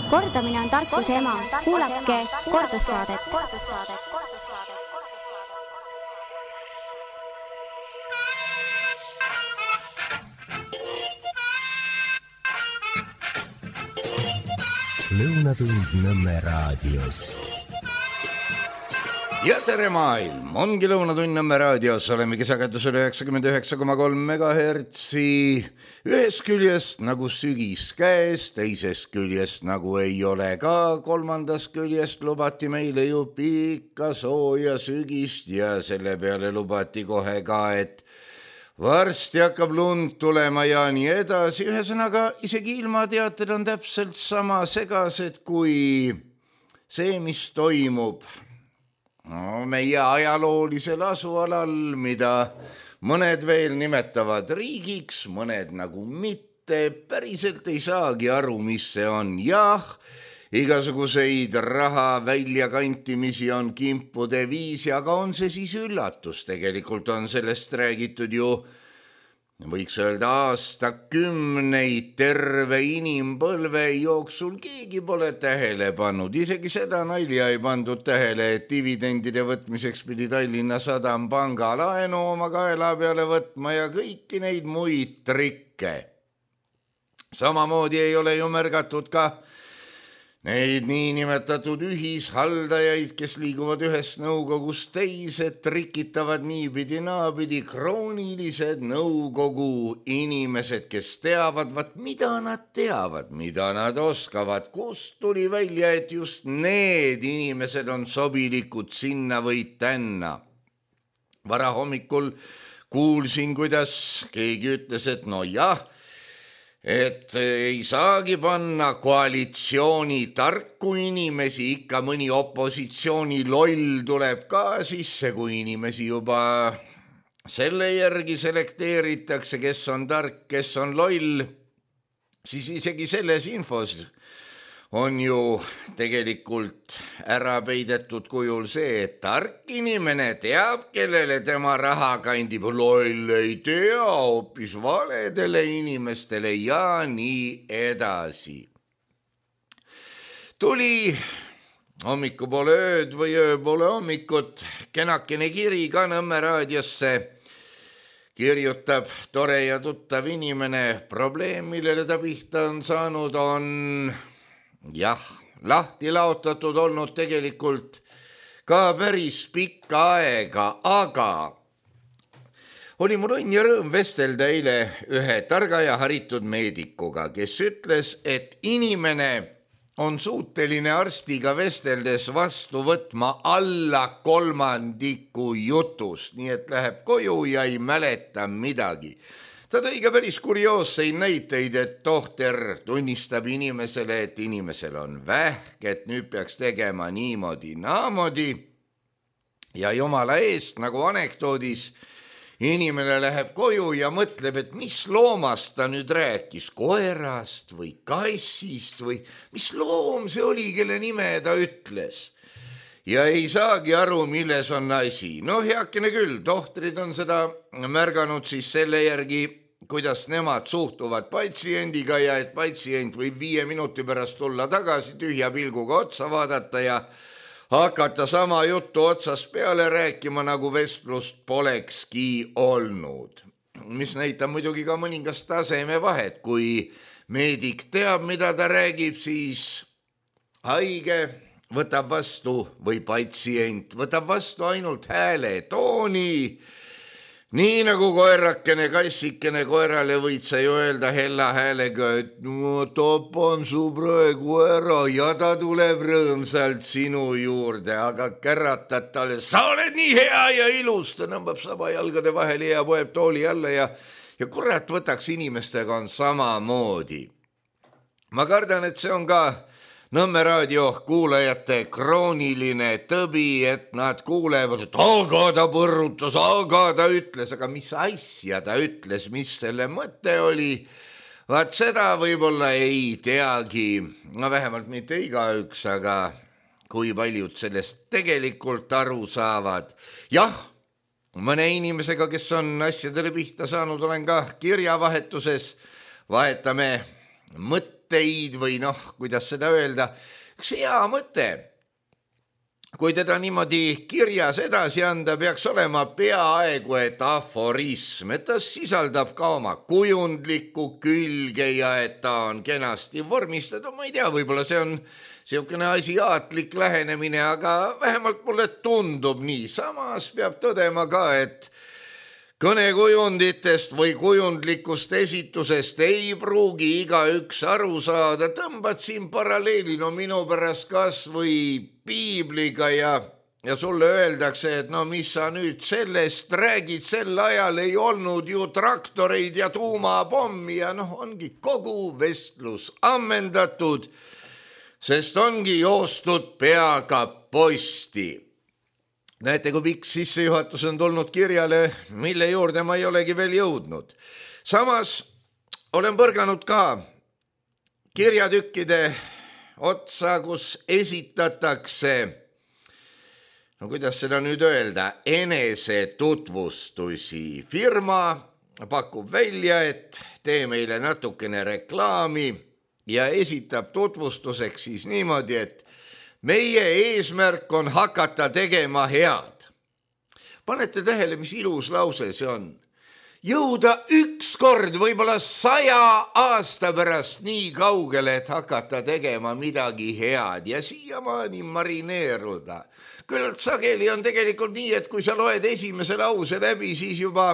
Kordamine on tarkuse ema. Kuulake kordussaadet. Lõunatund Nõmme raadios. Ja tere maailm, ongi Lõunatund Nõmme raadios, olemegi sagedusel 99,3 MHz. Ühest küljest nagu sügis käes, teisest küljest nagu ei ole ka, kolmandast küljest lubati meile ju pikka sooja sügist ja selle peale lubati kohe ka, et varsti hakkab lund tulema ja nii edasi. Ühesõnaga, isegi ilmateated on täpselt sama segased kui see, mis toimub meie ajaloolisel asualal, mida mõned veel nimetavad riigiks, mõned nagu mitte, päriselt ei saagi aru, mis see on. Jah, igasuguseid raha väljakantimisi on kimpude viisi, aga on see siis üllatus? Tegelikult on sellest räägitud ju, võiks öelda aastakümneid, terve inimpõlve jooksul keegi pole tähele pannud. Isegi seda nalja ei pandud tähele, et dividendide võtmiseks pidi Tallinna Sadam panga laenu oma kaela peale võtma ja kõiki neid muid trikke. Samamoodi ei ole ju märgatud ka neid niinimetatud ühishaldajaid, kes liiguvad ühest nõukogust teise, trikitavad niipidi naapidi, kroonilised nõukogu inimesed, kes teavad, mida nad teavad, mida nad oskavad, kust tuli välja, et just need inimesed on sobilikud sinna või tänna. Varahommikul kuulsin, kuidas keegi ütles, et no jah, et ei saagi panna koalitsiooni tarku inimesi, ikka mõni opositsiooni loll tuleb ka sisse, kui inimesi juba selle järgi selekteeritakse, kes on tark, kes on loll, siis isegi selles infos on ju tegelikult ära peidetud kujul see, et tark inimene teab, kellele tema raha kandib, loll ei tea, hoopis valedele inimestele ja nii edasi. Tuli hommikupoole ööd või ööpoole hommikut kenakene kiri ka Nõmme raadiosse. Kirjutab tore ja tuttav inimene, probleem, millele ta pihta on saanud, on jah, lahti laotatud olnud tegelikult ka päris pikka aega, aga oli mul õnn ja rõõm vestelda eile ühe targa ja haritud meedikuga, kes ütles, et inimene on suuteline arstiga vesteldes vastu võtma alla kolmandiku jutust, nii et läheb koju ja ei mäleta midagi. Ta tõi ka päris kurioosseid näiteid, et tohter tunnistab inimesele, et inimesel on vähk, et nüüd peaks tegema niimoodi, naamodi. Ja jumala eest, nagu anekdoodis, inimene läheb koju ja mõtleb, et mis loomast ta nüüd rääkis, koerast või kassist või mis loom see oli, kelle nime ta ütles. Ja ei saagi aru, milles on asi. No heakene küll, tohtrid on seda märganud siis selle järgi, kuidas nemad suhtuvad patsiendiga ja et patsient võib 5 minuti pärast tulla tagasi, tühja pilguga otsa vaadata ja hakata sama juttu otsast peale rääkima, nagu vestlust polekski olnud. Mis näitab muidugi ka mõningast taseme vahet. Kui meedik teab, mida ta räägib, siis haige võtab vastu või patsient võtab vastu ainult hääle tooni. Nii nagu koerakene, kassikene, koerale võid sa ju öelda hella häälega, et ma topan su praegu ära ja ta tuleb rõõmsalt sinu juurde, aga kärratad talle, sa oled nii hea ja ilus, ta nõmbab sabajalgade vahele ja poeb tooli alla ja kurat võtaks inimestega on samamoodi. Ma kardan, et see on ka Nõmme raadio kuulajate krooniline tõbi, et nad kuulevad, et aga ta põrrutas, aga ta ütles, aga mis asja ta ütles, mis selle mõte oli, vaat seda võib-olla ei teagi, no vähemalt mitte igaüks, aga kui paljud sellest tegelikult aru saavad. Jah, mõne inimesega, kes on asjadele pihta saanud, olen ka kirjavahetuses, vahetame mõtteid mõtteid või kuidas seda öelda, üks hea mõte. Kui teda niimoodi kirjas edasi anda, peaks olema peaaegu et aforism, et ta sisaldab ka oma kujundlikku külge ja et ta on kenasti vormistatud. Ma ei tea, võib-olla see on siukene asiaatlik lähenemine, aga vähemalt mulle tundub nii. Samas peab tõdema ka, et kõnekujunditest või kujundlikust esitusest ei pruugi igaüks aru saada. Tõmbad siin paralleeli, minu pärast kas või piibliga ja sulle öeldakse, et mis sa nüüd sellest räägid, sel ajal ei olnud ju traktoreid ja tuumapommi ja ongi kogu vestlus ammendatud, sest ongi joostud peaga posti. Näete, kui pikk sissejuhatus on tulnud kirjale, mille juurde ma ei olegi veel jõudnud. Samas olen põrganud ka kirjatükkide otsa, kus esitatakse, kuidas seda nüüd öelda, enesetutvustusi. Firma pakub välja, et tee meile natukene reklaami ja esitab tutvustuseks siis niimoodi, et meie eesmärk on hakata tegema head. Panete tähele, mis ilus lause see on? Jõuda ükskord, võib-olla 100 aasta pärast nii kaugele, et hakata tegema midagi head ja siiamaani marineeruda. Küll sageli on tegelikult nii, et kui sa loed esimese lause läbi, siis juba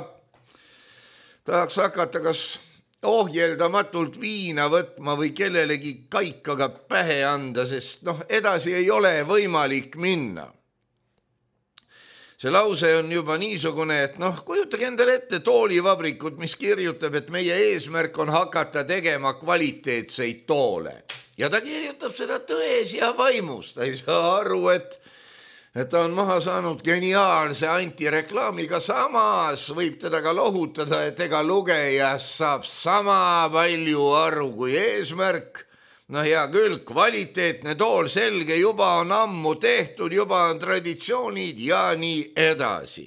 tahaks hakata kas ohjeldamatult viina võtma või kellelegi kaikaga pähe anda, sest edasi ei ole võimalik minna. See lause on juba niisugune, et kujutage endale ette toolivabrikut, mis kirjutab, et meie eesmärk on hakata tegema kvaliteetseid toole. Ja ta kirjutab seda tões ja vaimus. Ta ei saa aru, et ta on maha saanud geniaalse antireklaamiga, samas võib teda ka lohutada, et ega lugejas saab sama palju aru kui eesmärk. Hea küll, kvaliteetne tool selge, juba on ammu tehtud, juba on traditsioonid ja nii edasi.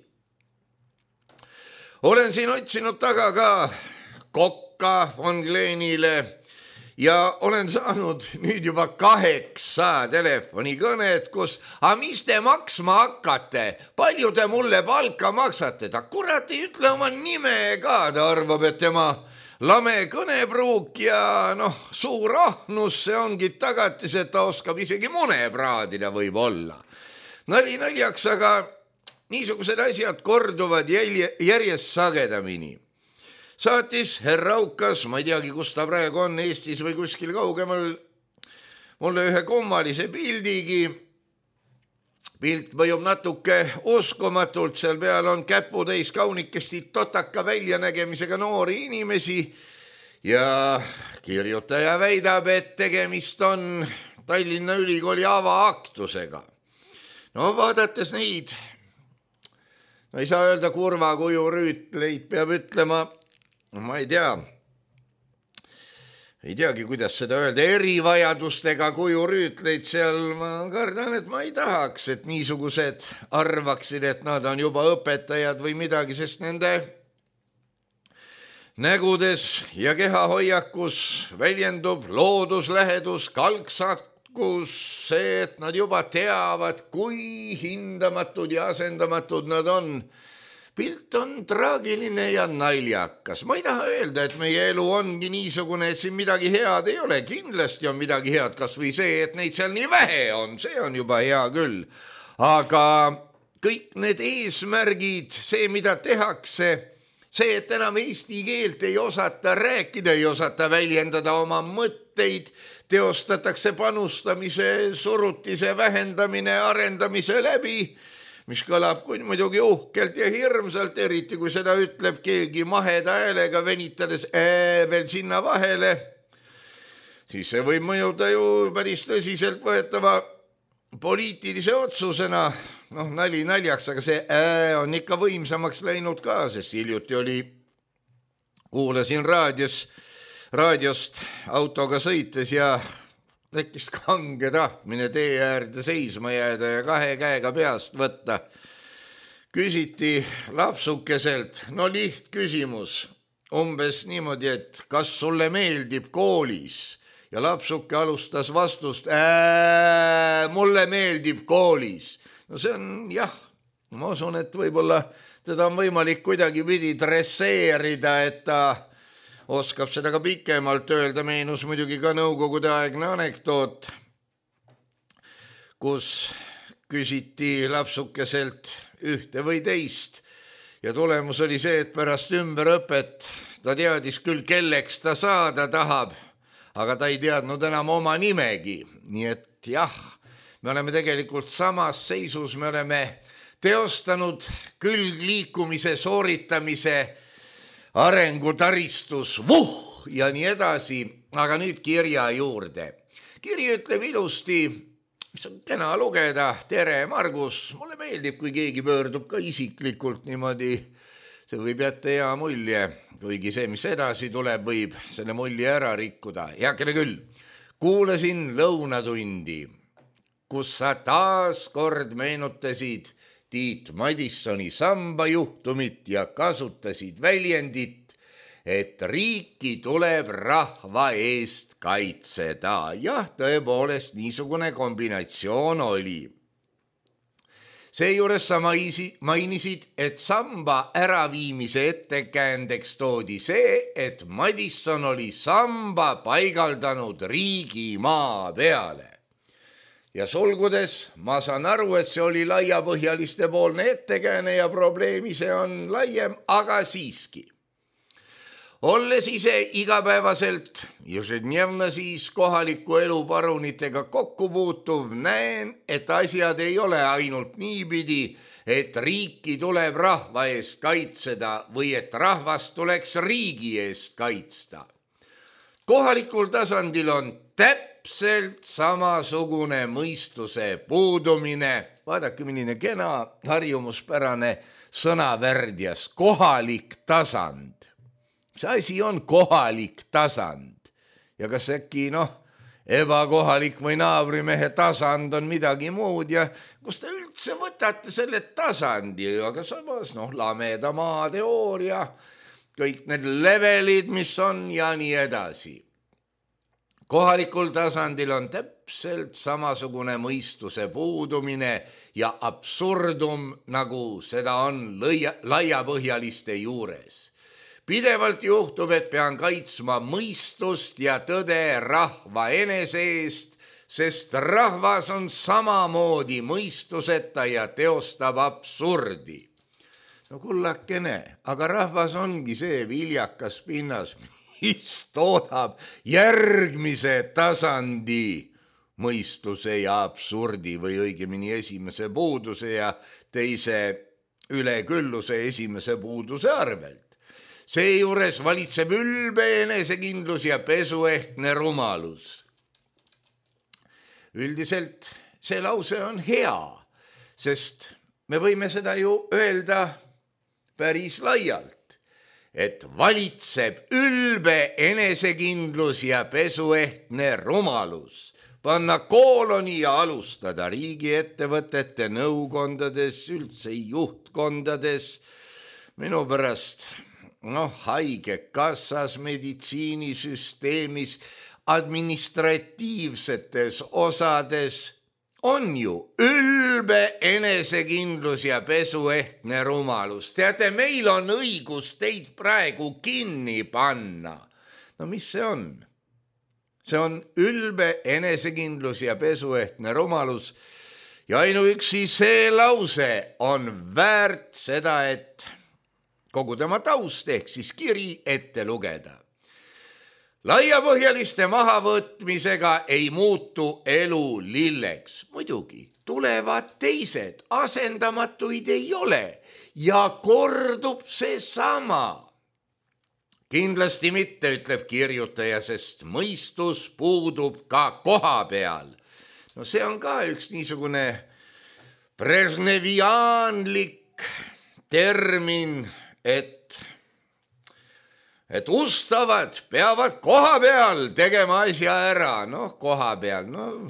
Olen siin otsinud taga ka kokka von Glenile ja olen saanud nüüd juba 8 telefonikõnet, kus, mis te maksma hakkate, palju te mulle palka maksate, ta kurat ei ütle oma nime ka, ta arvab, et tema lame kõnepruuk ja suur ahnus, see ongi tagatis, et ta oskab isegi mune praadida võib-olla. Nali naljaks, aga niisugused asjad korduvad järjest sagedamini. Saatis härra Aukas, ma ei teagi, kus ta praegu on, Eestis või kuskil kaugemal, mulle ühe kummalise pildigi. Pilt mõjub natuke uskumatult, seal peal on käputäis kaunikesti totaka väljanägemisega noori inimesi ja kirjutaja väidab, et tegemist on Tallinna Ülikooli avaaktusega. Vaadates neid, ei saa öelda kurva kuju rüütleid, peab ütlema, ma ei teagi, kuidas seda öelda, erivajadustega kujurüütleid seal, ma kardan, et ma ei tahaks, et niisugused arvaksid, et nad on juba õpetajad või midagi, sest nende nägudes ja kehahoiakus väljendub looduslähedus, kalksakus, see, et nad juba teavad, kui hindamatud ja asendamatud nad on. Pilt on traagiline ja naljakas. Ma ei taha öelda, et meie elu ongi niisugune, et siin midagi head ei ole. Kindlasti on midagi head, kas või see, et neid seal nii vähe on. See on juba hea küll. Aga kõik need eesmärgid, see, mida tehakse, see, et enam eesti keelt ei osata rääkida, ei osata väljendada oma mõtteid, teostatakse panustamise, surutise vähendamine, arendamise läbi, mis kõlab muidugi uhkelt ja hirmsalt, eriti kui seda ütleb keegi maheda häälega venitades veel sinna vahele, siis see võib mõjuda ju päris tõsiselt võetava poliitilise otsusena. Nali naljaks, aga see on ikka võimsamaks läinud ka, sest hiljuti kuulasin raadiost autoga sõites ja tekkis kange tahtmine tee äärde seisma jääda ja 2 käega peast võtta. Küsiti lapsukeselt, lihtküsimus, umbes niimoodi, et kas sulle meeldib koolis ja lapsuke alustas vastust, mulle meeldib koolis. No see on jah, ma usun, et võib-olla teda on võimalik kuidagi pidi dresseerida, et ta oskab seda ka pikemalt öelda. Meenus muidugi ka nõukogude aegne anekdoot, kus küsiti lapsukeselt ühte või teist ja tulemus oli see, et pärast ümberõpet ta teadis küll, kelleks ta saada tahab, aga ta ei teadnud enam oma nimegi. Nii et jah, me oleme tegelikult samas seisus, me oleme teostanud külgliikumise sooritamise arengutaristus, ja nii edasi, aga nüüd kirja juurde. Kiri ütleb ilusti, mis on kena lugeda, tere Margus, mulle meeldib, kui keegi pöördub ka isiklikult niimoodi, see võib jätta hea mulje, kuigi see, mis edasi tuleb, võib selle mulje ära rikkuda. Heakene küll, kuulasin lõunatundi, kus sa taas kord meenutasid Tiit Madissoni samba juhtumit ja kasutasid väljendit, et riiki tuleb rahva eest kaitseda. Jah, tõepoolest niisugune kombinatsioon oli. Seejuures sa mainisid, et samba äraviimise ettekäändeks toodi see, et Madisson oli samba paigaldanud riigimaa peale. Ja sulgudes ma saan aru, et see oli laiapõhjaliste poolne ettekääne ja probleemi see on laiem, aga siiski. Olles ise igapäevaselt Južednevna siis kohaliku elu parunitega kokku puutuv, näen, et asjad ei ole ainult niipidi, et riiki tuleb rahva eest kaitseda või et rahvast tuleks riigi eest kaitsta. Kohalikul tasandil on täpselt samasugune mõistuse puudumine. Vaadake, milline kena harjumuspärane sõnavärdjas, kohalik tasand. See asi on kohalik tasand. Ja kas äkki, ebakohalik või naabrimehe tasand on midagi muud ja kus te üldse võtate selle tasandi, aga samas, lameda maa teooria, kõik need levelid, mis on ja nii edasi. Kohalikul tasandil on täpselt samasugune mõistuse puudumine ja absurdum, nagu seda on laiapõhjaliste juures. Pidevalt juhtub, et pean kaitsma mõistust ja tõde rahva enese eest, sest rahvas on samamoodi mõistuseta ja teostab absurdi. No kullakene, aga rahvas ongi see viljakas pinnas, mis toodab järgmise tasandi mõistuse ja absurdi või õigemini esimese puuduse ja teise ülekülluse esimese puuduse arvelt. Seejuures valitseb ülbe enesekindlus ja pesuehtne rumalus. Üldiselt see lause on hea, sest me võime seda ju öelda päris laialt, et valitseb ülbe enesekindlus ja pesuehtne rumalus, panna kooloni ja alustada riigiettevõtete nõukondades, üldse juhtkondades, minu pärast haigekassas, meditsiinisüsteemis, administratiivsetes osades on ju ülbe enesekindlus ja pesuehtne rumalus. Teate, meil on õigus teid praegu kinni panna. No mis see on? See on ülbe enesekindlus ja pesuehtne rumalus ja ainuüksi see lause on väärt seda, et kogu tema taust ehk siis kiri ette lugeda. Laiapõhjaliste mahavõtmisega ei muutu elu lilleks. Muidugi tulevad teised, asendamatuid ei ole ja kordub see sama. Kindlasti mitte, ütleb kirjutaja, sest mõistus puudub ka koha peal. No see on ka üks niisugune brežneviaanlik termin, et ustavad peavad koha peal tegema asja ära. Koha peal,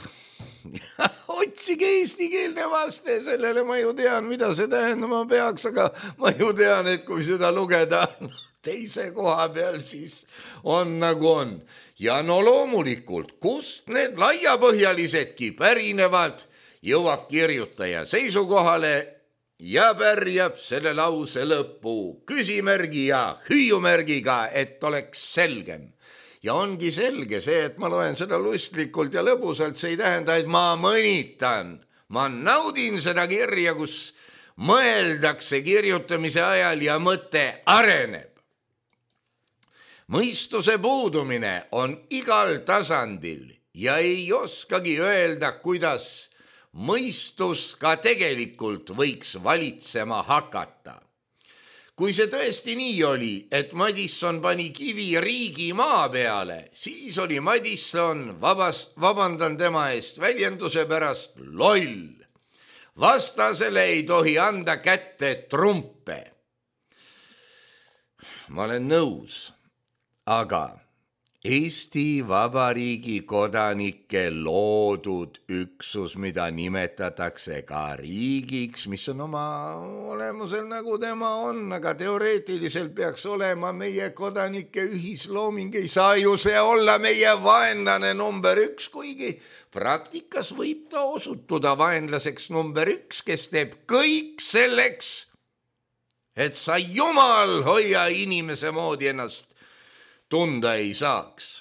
otsige eestikeelne vaste, sellele ma ju tean, mida see tähendama peaks, aga ma ju tean, et kui seda lugeda teise koha peal, siis on nagu on. Ja no loomulikult, kust need laiapõhjalisedki pärinevad, jõuab kirjutaja seisukohale ja pärjab selle lause lõppu küsimärgi ja hüüumärgiga, et oleks selgem. Ja ongi selge see, et ma loen seda lustlikult ja lõbusalt, see ei tähenda, et ma mõnitan. Ma naudin seda kirja, kus mõeldakse kirjutamise ajal ja mõte areneb. Mõistuse puudumine on igal tasandil ja ei oskagi öelda, kuidas mõistus ka tegelikult võiks valitsema hakata. Kui see tõesti nii oli, et Madisson pani kivi riigi maa peale, siis oli Madisson, vabandan tema eest väljenduse pärast, loll. Vastasele ei tohi anda kätte trumpe. Ma olen nõus. Aga Eesti Vabariigi kodanike loodud üksus, mida nimetatakse ka riigiks, mis on oma olemusel nagu tema on, aga teoreetiliselt peaks olema meie kodanike ühislooming, ei saa ju see olla meie vaenlane number 1, kuigi praktikas võib ta osutuda vaenlaseks number 1, kes teeb kõik selleks, et sa jumal hoia inimese moodi ennast tunda ei saaks.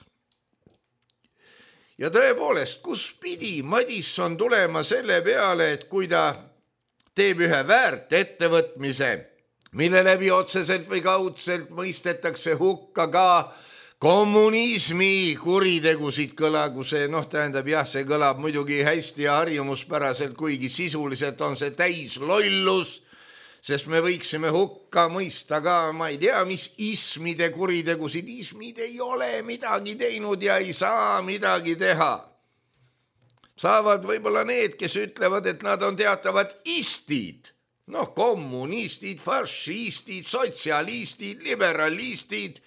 Ja tõepoolest, kus pidi Madisson tulema selle peale, et kui ta teeb ühe väärt ettevõtmise, mille läbi otseselt või kaudselt mõistetakse hukka ka kommunismi kuritegusid, kõlagu see, tähendab jah, see kõlab muidugi hästi ja harjumuspäraselt, kuigi sisuliselt on see täis lollus, sest me võiksime hukka mõista ka, ma ei tea, mis ismide kuritegusid. Ismid ei ole midagi teinud ja ei saa midagi teha. Saavad võib-olla need, kes ütlevad, et nad on teatavad istid. Kommunistid, fašistid, sotsialistid, liberalistid.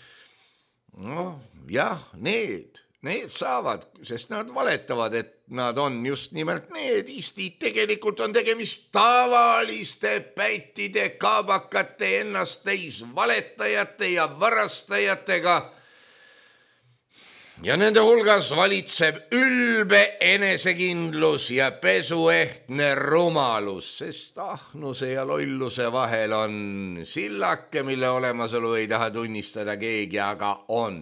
Jah, need saavad, sest nad valetavad, et nad on just nimelt need istid. Tegelikult on tegemist tavaliste pättide, kaabakate, ennast täis valetajate ja varastajatega. Ja nende hulgas valitseb ülbe enesekindlus ja pesuehtne rumalus, sest ahnuse ja lolluse vahel on sillake, mille olemasolu ei taha tunnistada keegi, aga on.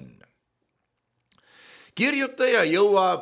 Kirjutaja jõuab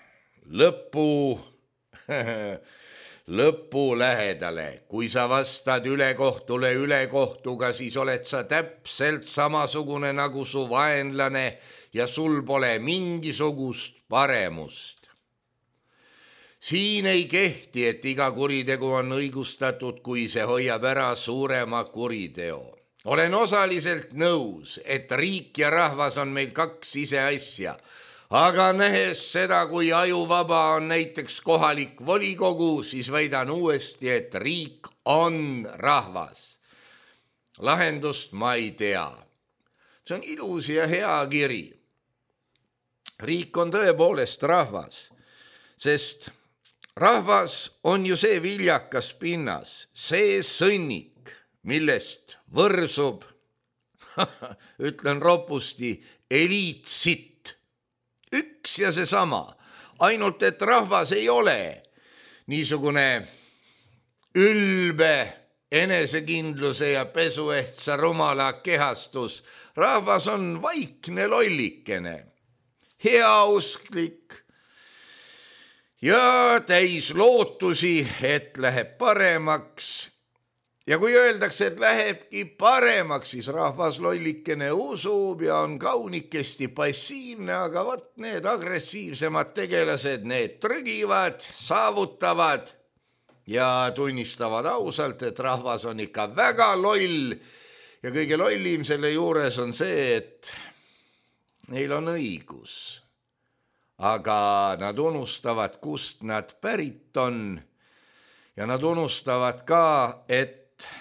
lõpu lähedale. Kui sa vastad ülekohtule ülekohtuga, siis oled sa täpselt samasugune nagu su vaenlane ja sul pole mingisugust paremust. Siin ei kehti, et iga kuritegu on õigustatud, kui see hoiab ära suurema kuriteo. Olen osaliselt nõus, et riik ja rahvas on meil 2 ise asja. Aga nähes seda, kui ajuvaba on näiteks kohalik volikogu, siis väidan uuesti, et riik on rahvas. Lahendust ma ei tea. See on ilus ja hea kiri. Riik on tõepoolest rahvas, sest rahvas on ju see viljakas pinnas, see sõnnik, millest võrsub, ütlen ropusti, eliitsitt. Üks ja seesama, ainult et rahvas ei ole niisugune ülbe enesekindluse ja pesuehtsa rumala kehastus. Rahvas on vaikne lollikene, heausklik ja täis lootusi, et läheb paremaks. Ja kui öeldakse, et lähebki paremaks, siis rahvas lollikene usub ja on kaunikesti passiivne, aga vot need agressiivsemad tegelased, need trügivad, saavutavad ja tunnistavad ausalt, et rahvas on ikka väga loll. Ja kõige lollim selle juures on see, et neil on õigus. Aga nad unustavad, kust nad pärit on. Ja nad unustavad ka, et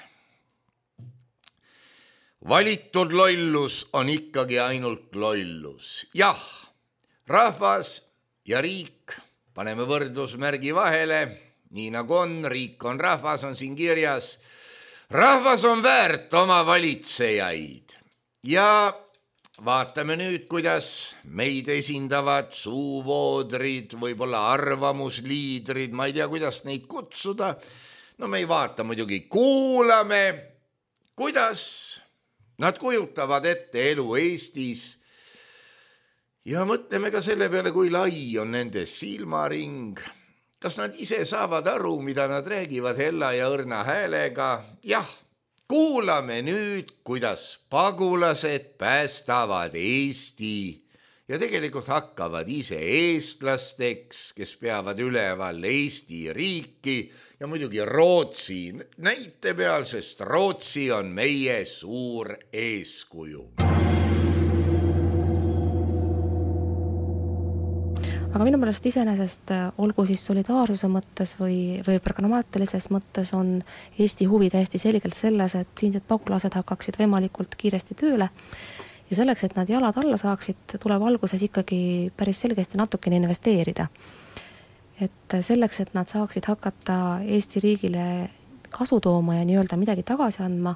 valitud lollus on ikkagi ainult lollus. Jah, rahvas ja riik, paneme võrdlusmärgi vahele, nii nagu on, riik on rahvas, on siin kirjas. Rahvas on väärt oma valitsejaid ja vaatame nüüd, kuidas meid esindavad suuvoodrid, võib-olla arvamusliidrid, ma ei tea, kuidas neid kutsuda. No me ei vaata muidugi, kuulame, kuidas nad kujutavad ette elu Eestis ja mõtleme ka selle peale, kui lai on nende silmaring. Kas nad ise saavad aru, mida nad räägivad hella ja õrna häälega? Jah, kuulame nüüd, kuidas pagulased päästavad Eesti ja tegelikult hakkavad ise eestlasteks, kes peavad üleval Eesti riiki ja muidugi Rootsi näite peal, sest Rootsi on meie suur eeskuju. Aga minu meelest iseenesest olgu siis solidaarsuse mõttes või pragmaatilises mõttes on Eesti huvi täiesti selgelt selles, et siinsed pagulased hakkaksid võimalikult kiiresti tööle ja selleks, et nad jalad alla saaksid, tuleb alguses ikkagi päris selgesti natukene investeerida. Et selleks, et nad saaksid hakata Eesti riigile kasu tooma ja nii-öelda midagi tagasi andma,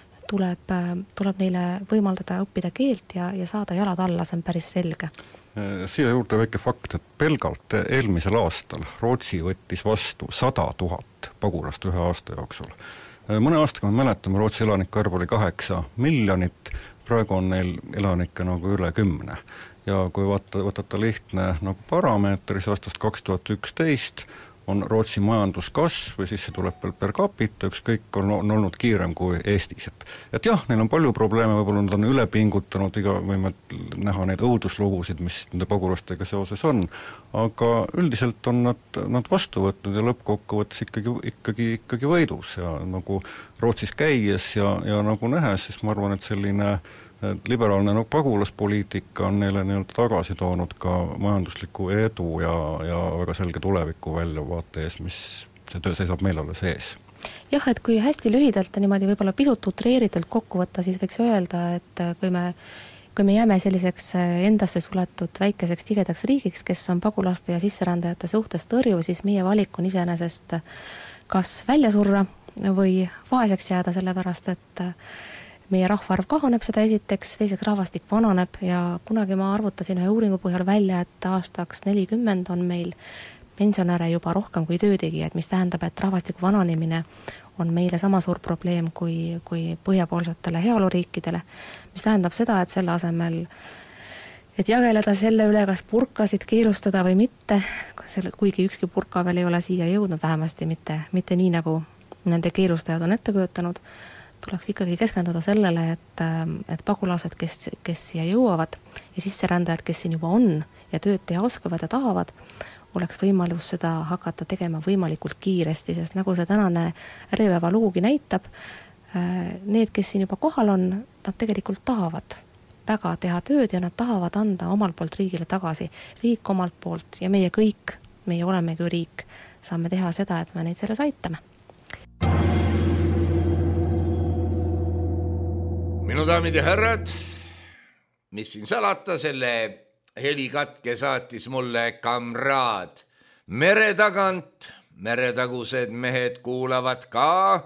tuleb neile võimaldada õppida keelt ja saada jalad alla, see on päris selge. Siia juurde väike fakt, et pelgalt eelmisel aastal Rootsi võttis vastu 100 000 pagulast ühe aasta jooksul. Mõne aastaga me mäletame, Rootsi elanike arv oli 8 miljonit, praegu on neil elanikke nagu üle 10. Ja kui võtata lihtne nagu parameetris aastast 2011, on Rootsi majanduskasv või siis see tuleb per capita, ükskõik on olnud kiirem kui Eestis. Et jah, neil on palju probleeme, võib-olla nad on üle pingutanud, võime näha neid õuduslugusid, mis nende pagulastega seoses on, aga üldiselt on nad vastu võtnud ja lõppkokkuvõttes ikkagi võidus ja nagu Rootsis käies ja nagu nähes, siis ma arvan, et selline liberaalne pagulaspoliitika on neile nii-öelda tagasi toonud ka majandusliku edu ja väga selge tuleviku väljavaate ees, mis see töö seisab meil alles ees. Jah, et kui hästi lühidalt ja niimoodi võib-olla pisut utreeritult kokku võtta, siis võiks öelda, et kui me jääme selliseks endasse suletud väikeseks tigedaks riigiks, kes on pagulaste ja sisserändajate suhtes tõrju, siis meie valik on iseenesest kas välja surra või vaeseks jääda, sellepärast et meie rahvaarv kahaneb seda esiteks, teiseks rahvastik vananeb ja kunagi ma arvutasin ühe uuringu põhjal välja, et aastaks 40 on meil pensionäre juba rohkem kui töötegijad, mis tähendab, et rahvastiku vananemine on meile sama suur probleem kui põhjapoolsetele heaoluriikidele, mis tähendab seda, et selle asemel, et jageleda selle üle, kas purkasid keelustada või mitte, kuigi ükski purka veel ei ole siia jõudnud, vähemasti mitte nii, nagu nende keelustajad on ette kujutanud, tuleks ikkagi keskenduda sellele, et pagulased, kes siia jõuavad ja sisserändajad, kes siin juba on ja tööd teha oskavad ja tahavad, oleks võimalus seda hakata tegema võimalikult kiiresti, sest nagu see tänane Äripäeva lugugi näitab, need, kes siin juba kohal on, nad tegelikult tahavad väga teha tööd ja nad tahavad anda omalt poolt riigile tagasi. Riik omalt poolt ja meie kõik, meie olemegi riik, saame teha seda, et me neid selles aitame. Minu daamid ja härrad, mis siin salata, selle helikatke saatis mulle kamraad mere tagant. Meretagused mehed kuulavad ka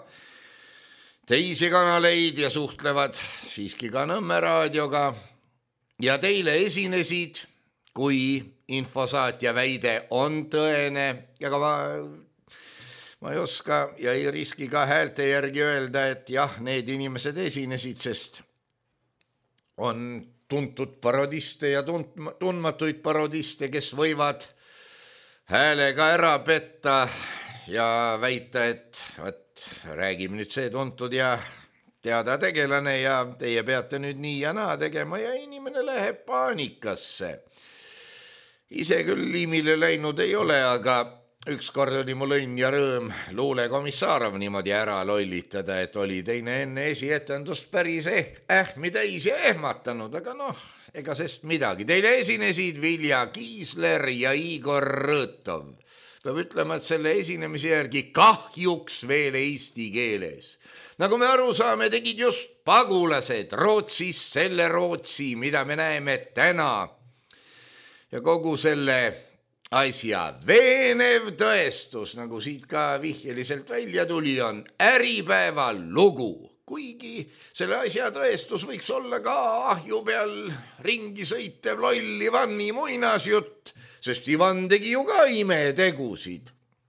teisi kanaleid ja suhtlevad siiski ka Nõmme raadioga. Ja teile esinesid, kui infosaatja väide on tõene ja ka ma ei oska ja ei riski ka häälte järgi öelda, et jah, need inimesed esinesid, sest on tuntud parodiste ja tundmatuid parodiste, kes võivad häälega ära petta ja väita, et räägime nüüd see tuntud ja teada tegelane ja teie peate nüüd nii ja naa tegema ja inimene läheb paanikasse. Ise küll liimile läinud ei ole, aga ükskord oli mul õnn ja rõõm Luule Komissarov niimoodi ära lollitada, et oli teine enne esietendust päris ähmitäis ja ehmatanud, aga ega sest midagi. Teile esinesid Vilja Kiisler ja Igor Rõtov. Peab ütlema, et selle esinemise järgi kahjuks veel eesti keeles. Nagu me aru saame, tegid just pagulased Rootsis selle Rootsi, mida me näeme täna. Ja kogu selle asja veenev tõestus, nagu siit ka vihjeliselt välja tuli, on Äripäeva lugu kuigi selle asja tõestus võiks olla ka ahju peal ringi sõitev loll Ivani muinasjutt, sest Ivan tegi ju ka imetegusid.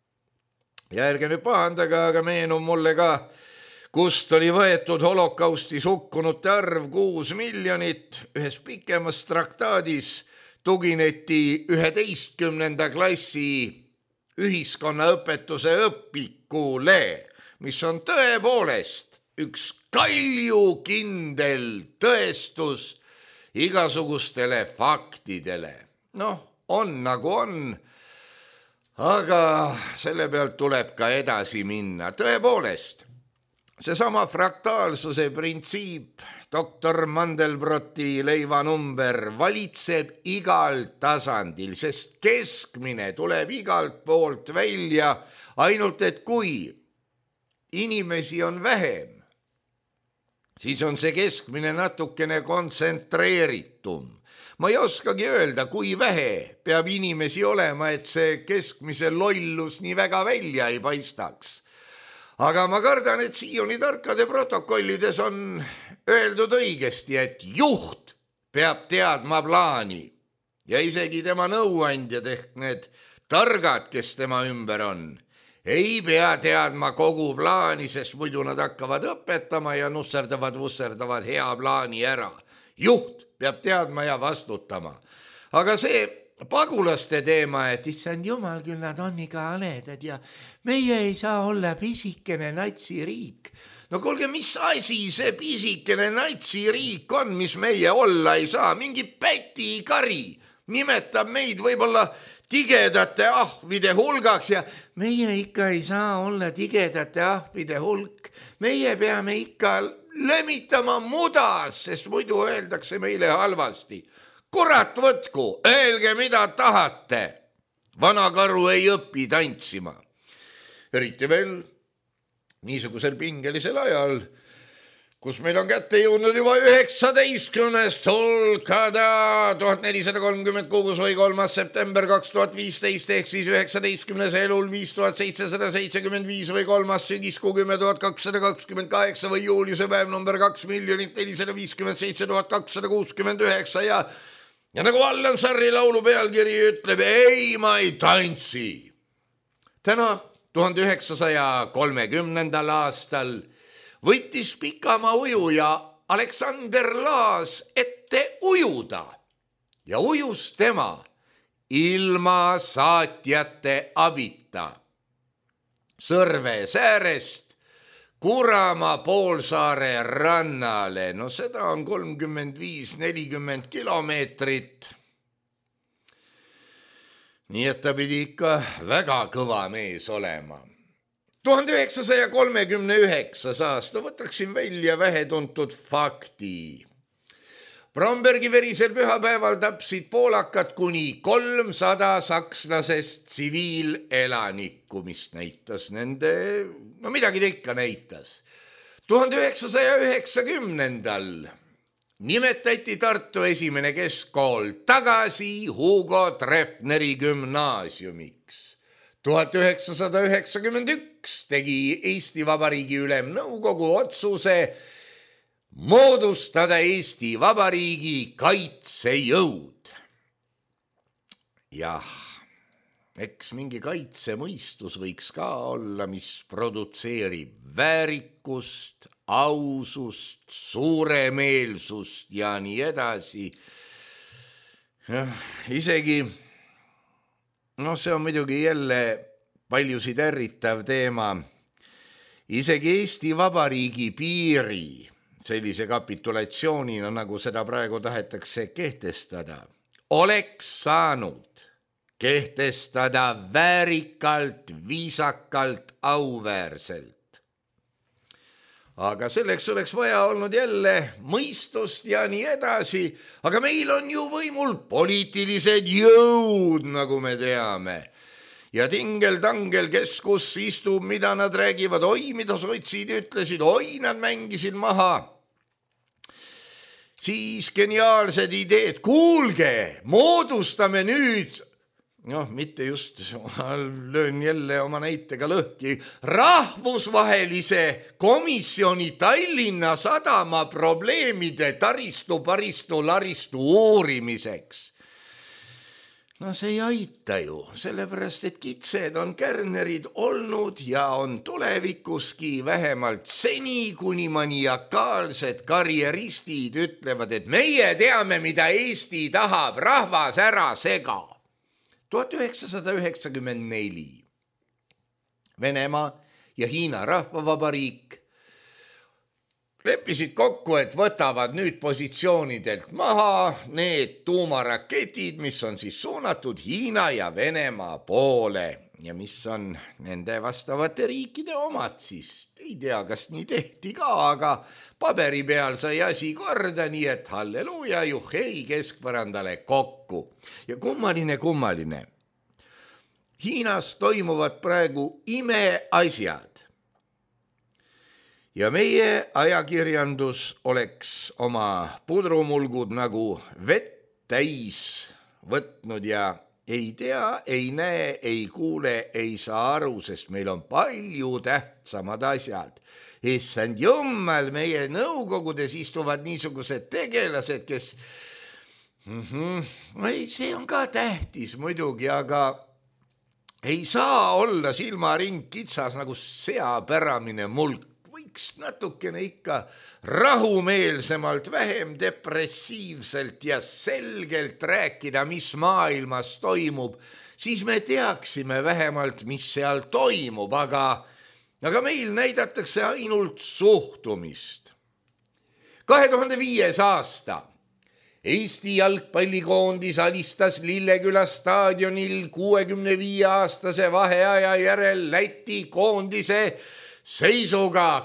Ja ärge nüüd pahandage, aga meenub mulle ka, kust oli võetud holokaustis hukkunute arv 6 miljonit. Ühes pikemas traktaadis tugineti 11. klassi ühiskonnaõpetuse õpikule, mis on tõepoolest üks kaljukindel tõestus igasugustele faktidele. Noh, on nagu on, aga selle pealt tuleb ka edasi minna. Tõepoolest, seesama fraktaalsuse printsiip, doktor Mandelbroti leivanumber valitseb igal tasandil, sest keskmine tuleb igalt poolt välja, ainult et kui inimesi on vähem, siis on see keskmine natukene kontsentreeritum. Ma ei oskagi öelda, kui vähe peab inimesi olema, et see keskmise lollus nii väga välja ei paistaks. Aga ma kardan, et siiani tarkade protokollides on öeldud õigesti, et juht peab teadma plaani ja isegi tema nõuandjad ehk need targad, kes tema ümber on, ei pea teadma kogu plaani, sest muidu nad hakkavad õpetama ja nusserdavad hea plaani ära. Juht peab teadma ja vastutama. Aga see pagulaste teema, et issand jumal, küll nad on ikka haledad ja meie ei saa olla pisikene natsiriik. No kuulge, mis asi see pisikene natsiriik on, mis meie olla ei saa? Mingi pätikari nimetab meid võib-olla tigedate ahvide hulgaks ja meie ikka ei saa olla tigedate ahvide hulk. Meie peame ikka lämmitama mudas, sest muidu öeldakse meile halvasti. Kurat võtku, öelge mida tahate. Vana karu ei õpi tantsima. Eriti veel niisugusel pingelisel ajal, kus meil on kätte jõudnud juba 19. hulkada 1436 või 3. september 2015 ehk siis 19. elul 5775 või 3. sügiskuu 10.228 või juuliuse päev number 2 457 269 ja nagu Allan Sarri laulu pealkiri ütleb, ei, ma ei tantsi. Täna 1930. aastal võttis pikamaa ujuja Aleksander Laas ette ujuda ja ujus tema ilma saatjate abita. Sõrve säärest Kuramaa poolsaare rannale, no seda on 35-40 kilomeetrit. Nii et ta pidi ikka väga kõva mees olema. 1939. aasta võtaksin välja vähetuntud fakti. Brombergi verisel pühapäeval tapsid poolakad kuni 300 sakslasest tsiviilelanikku, mis näitas nende, no midagi ta ikka näitas. 1990. nimetati Tartu esimene keskkool tagasi Hugo Treffneri gümnaasiumiks. 1991 tegi Eesti Vabariigi Ülemnõukogu otsuse moodustada Eesti Vabariigi kaitsejõud. Jah, eks mingi kaitsemõistus võiks ka olla, mis produtseerib väärikust, ausust, suuremeelsust ja nii edasi. Isegi, no see on muidugi jälle paljusid ärritav teema, isegi Eesti Vabariigi piiri sellise kapitulatsioonina, nagu seda praegu tahetakse kehtestada, oleks saanud kehtestada väärikalt, viisakalt, auväärselt. Aga selleks oleks vaja olnud jälle mõistust ja nii edasi, aga meil on ju võimul poliitilised jõud, nagu me teame. Ja tingel-tangel, kes kus istub, mida nad räägivad, oi, mida sotsid ütlesid, oi, nad mängisid maha. Siis geniaalsed ideed, kuulge, moodustame nüüd mitte just, löön jälle oma näitega lõhki, rahvusvahelise komisjoni Tallinna Sadama probleemide taristu laristu uurimiseks. No see ei aita ju, sellepärast, et kitsed on kärnerid olnud ja on tulevikuski vähemalt seni, kuni maniakaalsed karjeristid ütlevad, et meie teame, mida Eesti tahab, rahvas ära sega. 1994 Venemaa ja Hiina Rahvavabariik leppisid kokku, et võtavad nüüd positsioonidelt maha need tuumaraketid, mis on siis suunatud Hiina ja Venemaa poole ja mis on nende vastavate riikide omad siis. Ei tea, kas nii tehti ka, aga paberi peal sai asi korda, nii et halleluuja, juhhei keskpõrandale kokku. Ja kummaline. Hiinas toimuvad praegu imeasjad. Ja meie ajakirjandus oleks oma pudrumulgud nagu vett täis võtnud ja ei tea, ei näe, ei kuule, ei saa aru, sest meil on palju tähtsamad asjad. Issand jummel, meie nõukogudes istuvad niisugused tegelased, kes... See on ka tähtis muidugi, aga ei saa olla silmaring kitsas nagu seapäramine mulk. Võiks natukene ikka rahumeelsemalt, vähem depressiivselt ja selgelt rääkida, mis maailmas toimub, siis me teaksime vähemalt, mis seal toimub, aga meil näidatakse ainult suhtumist. 2005. aasta Eesti jalgpallikoondis alistas Lilleküla staadionil 65-aastase vaheaja järel Läti koondise seisuga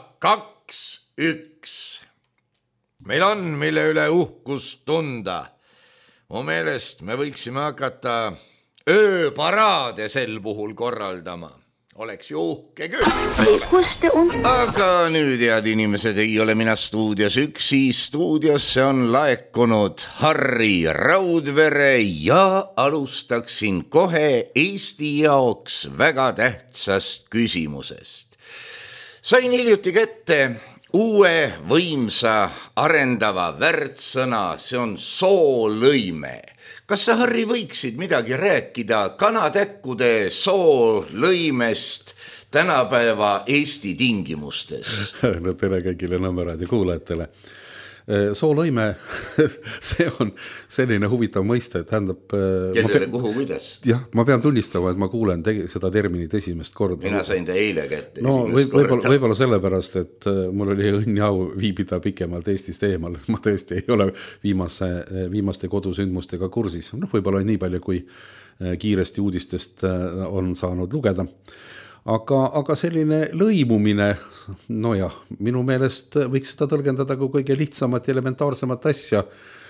2-1. Meil on, mille üle uhkust tunda. Mu meelest me võiksime hakata ööparaade sel puhul korraldama. Oleks ju uhke küll. Aga nüüd, head inimesed, ei ole mina stuudios üksi. Stuudiosse on laekunud Harri Raudvere ja alustaksin kohe Eesti jaoks väga tähtsast küsimusest. Sain hiljuti kätte uue võimsa arendava värdsõna, see on soolõime. Kas sa, Harri, võiksid midagi rääkida kanatäkkude soolõimest tänapäeva Eesti tingimustes? No tere kõigile Nõmmeraadio kuulajatele. Soolõime, see on selline huvitav mõiste, et tähendab... Kellele, kuhu, kuidas? Jah, ma pean tunnistama, et ma kuulen seda terminit esimest korda. Mina sain ta eile kätte. No võib-olla sellepärast, et mul oli õnn ja au viibida pikemalt Eestist eemal. Ma tõesti ei ole viimaste kodusündmustega kursis. Võib-olla nii palju, kui kiiresti uudistest on saanud lugeda. Aga selline lõimumine, no jah, minu meelest võiks seda tõlgendada kui kõige lihtsamat ja elementaarsemat asja.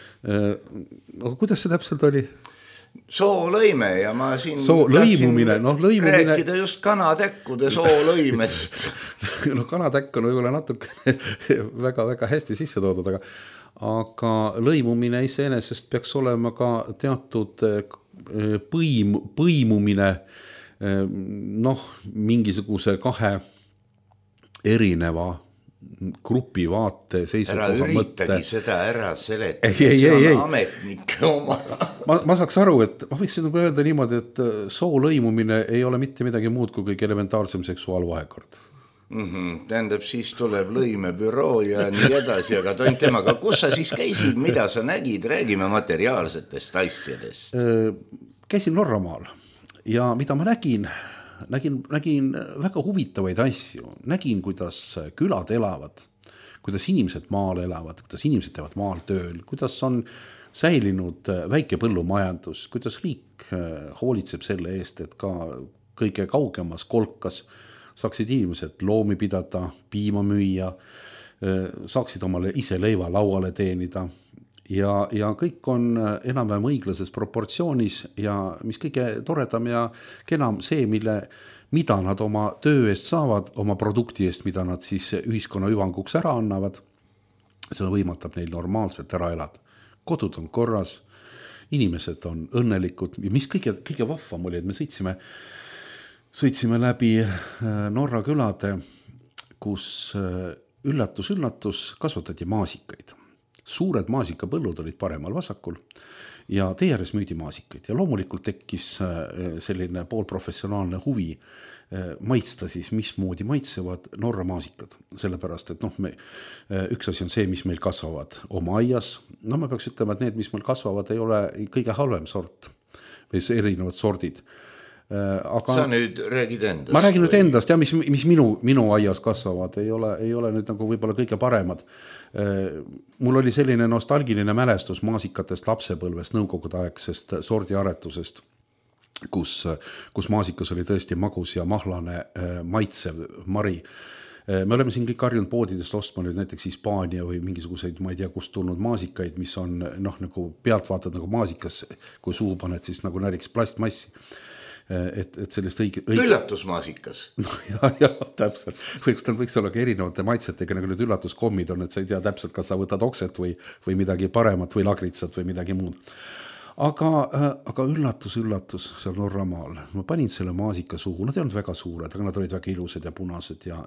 Kuidas see täpselt oli? Soolõime ja ma siin lõimumine. Rääkida just kanatäkkude soolõimest. No kanatäkk on võib-olla natuke väga hästi sisse toodud, aga lõimumine iseenesest peaks olema ka teatud põimumine mingisuguse kahe erineva grupi vaate seisukoha mõtte. Ära üritagi seda ära seletada, see on ametnike oma. Ma saaks aru, et ma võiksin öelda niimoodi, et soolõimumine ei ole mitte midagi muud kui kõige elementaarsem seksuaalvahekord. Tähendab, siis tuleb lõimebüroo ja nii edasi, aga tont temaga, kus sa siis käisid, mida sa nägid, räägime materiaalsetest asjadest. Käisin Norramaal. Ja mida ma nägin väga huvitavaid asju. Nägin, kuidas külad elavad, kuidas inimesed maal elavad, kuidas inimesed teevad maal tööl, kuidas on säilinud väike põllumajandus, kuidas riik hoolitseb selle eest, et ka kõige kaugemas kolkas saaksid inimesed loomi pidada, piima müüa, saaksid omale ise leiva lauale teenida. Ja kõik on enam-vähem õiglases proportsioonis ja mis kõige toredam ja kenam see, mida nad oma töö eest saavad, oma produkti eest, mida nad siis ühiskonna hüvanguks ära annavad, seda võimatab neil normaalselt ära elada. Kodud on korras, inimesed on õnnelikud ja mis kõige vahvam oli, et me sõitsime läbi Norra külade, kus üllatus, kasvatati maasikaid. Suured maasikapõllud olid paremal vasakul ja tee ääres müüdi maasikaid ja loomulikult tekkis selline poolprofessionaalne huvi maitsta siis, mismoodi maitsevad Norra maasikad. Sellepärast, et üks asi on see, mis meil kasvavad oma aias. Ma peaks ütlema, et need, mis meil kasvavad, ei ole kõige halvem sort või erinevad sordid. Aga sa nüüd räägid endast? Ma räägin nüüd endast ja mis minu aias kasvavad, ei ole nüüd nagu võib-olla kõige paremad. Mul oli selline nostalgiline mälestus maasikatest lapsepõlvest, nõukogude aegsest sordiaretusest, kus maasikas oli tõesti magus ja mahlane maitsev mari. Me oleme siin kõik harjunud poodidest ostma nüüd näiteks Hispaania või mingisuguseid, ma ei tea, kust tulnud maasikaid, mis on nagu pealt vaatad nagu maasikas, kui suhu paned, siis nagu näriks plastmassi. Et sellest üllatusmaasikas. Ja, täpselt. Võiks olla ka erinevate maitsetega, nagu need üllatuskommid on, et sa ei tea täpselt, kas sa võtad okset või midagi paremat või lagritsat või midagi muud. Aga üllatus seal Norra maal. Ma panin selle maasika suhu, nad ei olnud väga suured, aga nad olid väga ilusad ja punased ja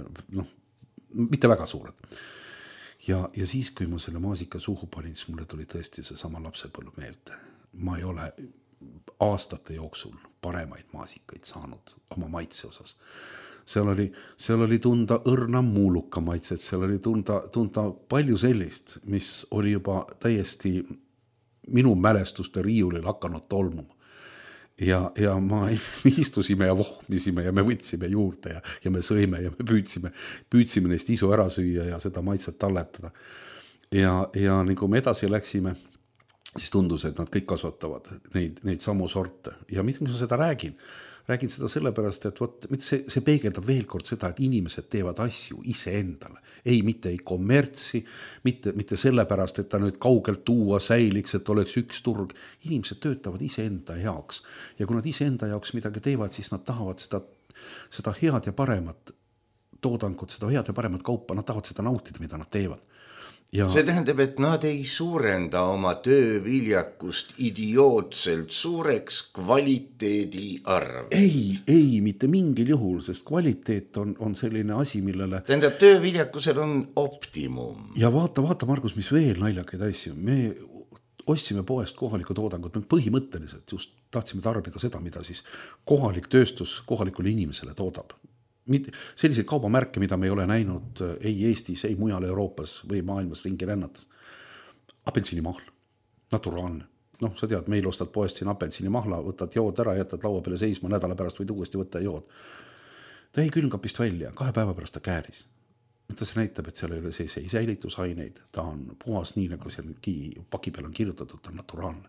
mitte väga suured. Ja siis, kui ma selle maasika suhu panin, siis mulle tuli tõesti see sama lapsepõlv meelde. Ma ei ole aastate jooksul paremaid maasikaid saanud oma maitse osas. Seal oli tunda õrna muuluka maitset, seal oli tunda palju sellist, mis oli juba täiesti minu mälestuste riiulil hakanud tolmuma. Ja me istusime ja vohmisime ja me võtsime juurde ja me sõime ja me püüdsime neist isu ära süüa ja seda maitset talletada. Ja nii kui me edasi läksime, siis tundus, et nad kõik kasvatavad neid samu sorte. Ja mida ma seda räägin? Räägin seda sellepärast, et see peegeldab veel kord seda, et inimesed teevad asju ise endale. Mitte ei kommertsi, mitte sellepärast, et ta nüüd kaugelt tuua säiliks, et oleks üks turg. Inimesed töötavad ise enda jaoks. Ja kui nad ise enda jaoks midagi teevad, siis nad tahavad seda head ja paremat toodangut, seda head ja paremat kaupa, nad tahavad seda nautida, mida nad teevad. Ja see tähendab, et nad ei suurenda oma tööviljakust idiootselt suureks kvaliteedi arv. Ei, mitte mingil juhul, sest kvaliteet on selline asi, millele... Tähendab, tööviljakusel on optimum. Ja vaata, Margus, mis veel naljakaid asju. Me ostsime poest kohalikku toodangut, me põhimõtteliselt just tahtsime tarbida seda, mida siis kohalik tööstus kohalikule inimesele toodab. Selliseid kaubamärke, mida me ei ole näinud ei Eestis, ei mujal Euroopas või maailmas ringi rännates. Apelsinimahla, naturaalne. Sa tead, meil ostad poest siin apelsinimahla, võtad jood ära, jätad laua peale seisma, nädala pärast võid uuesti võtta jood. Ta jäi külmkapist välja, 2 päeva pärast ta kääris. See näitab, et seal ei ole ei säilitusaineid, ta on puhas nii, nagu seal paki peal on kirjutatud, ta on naturaalne.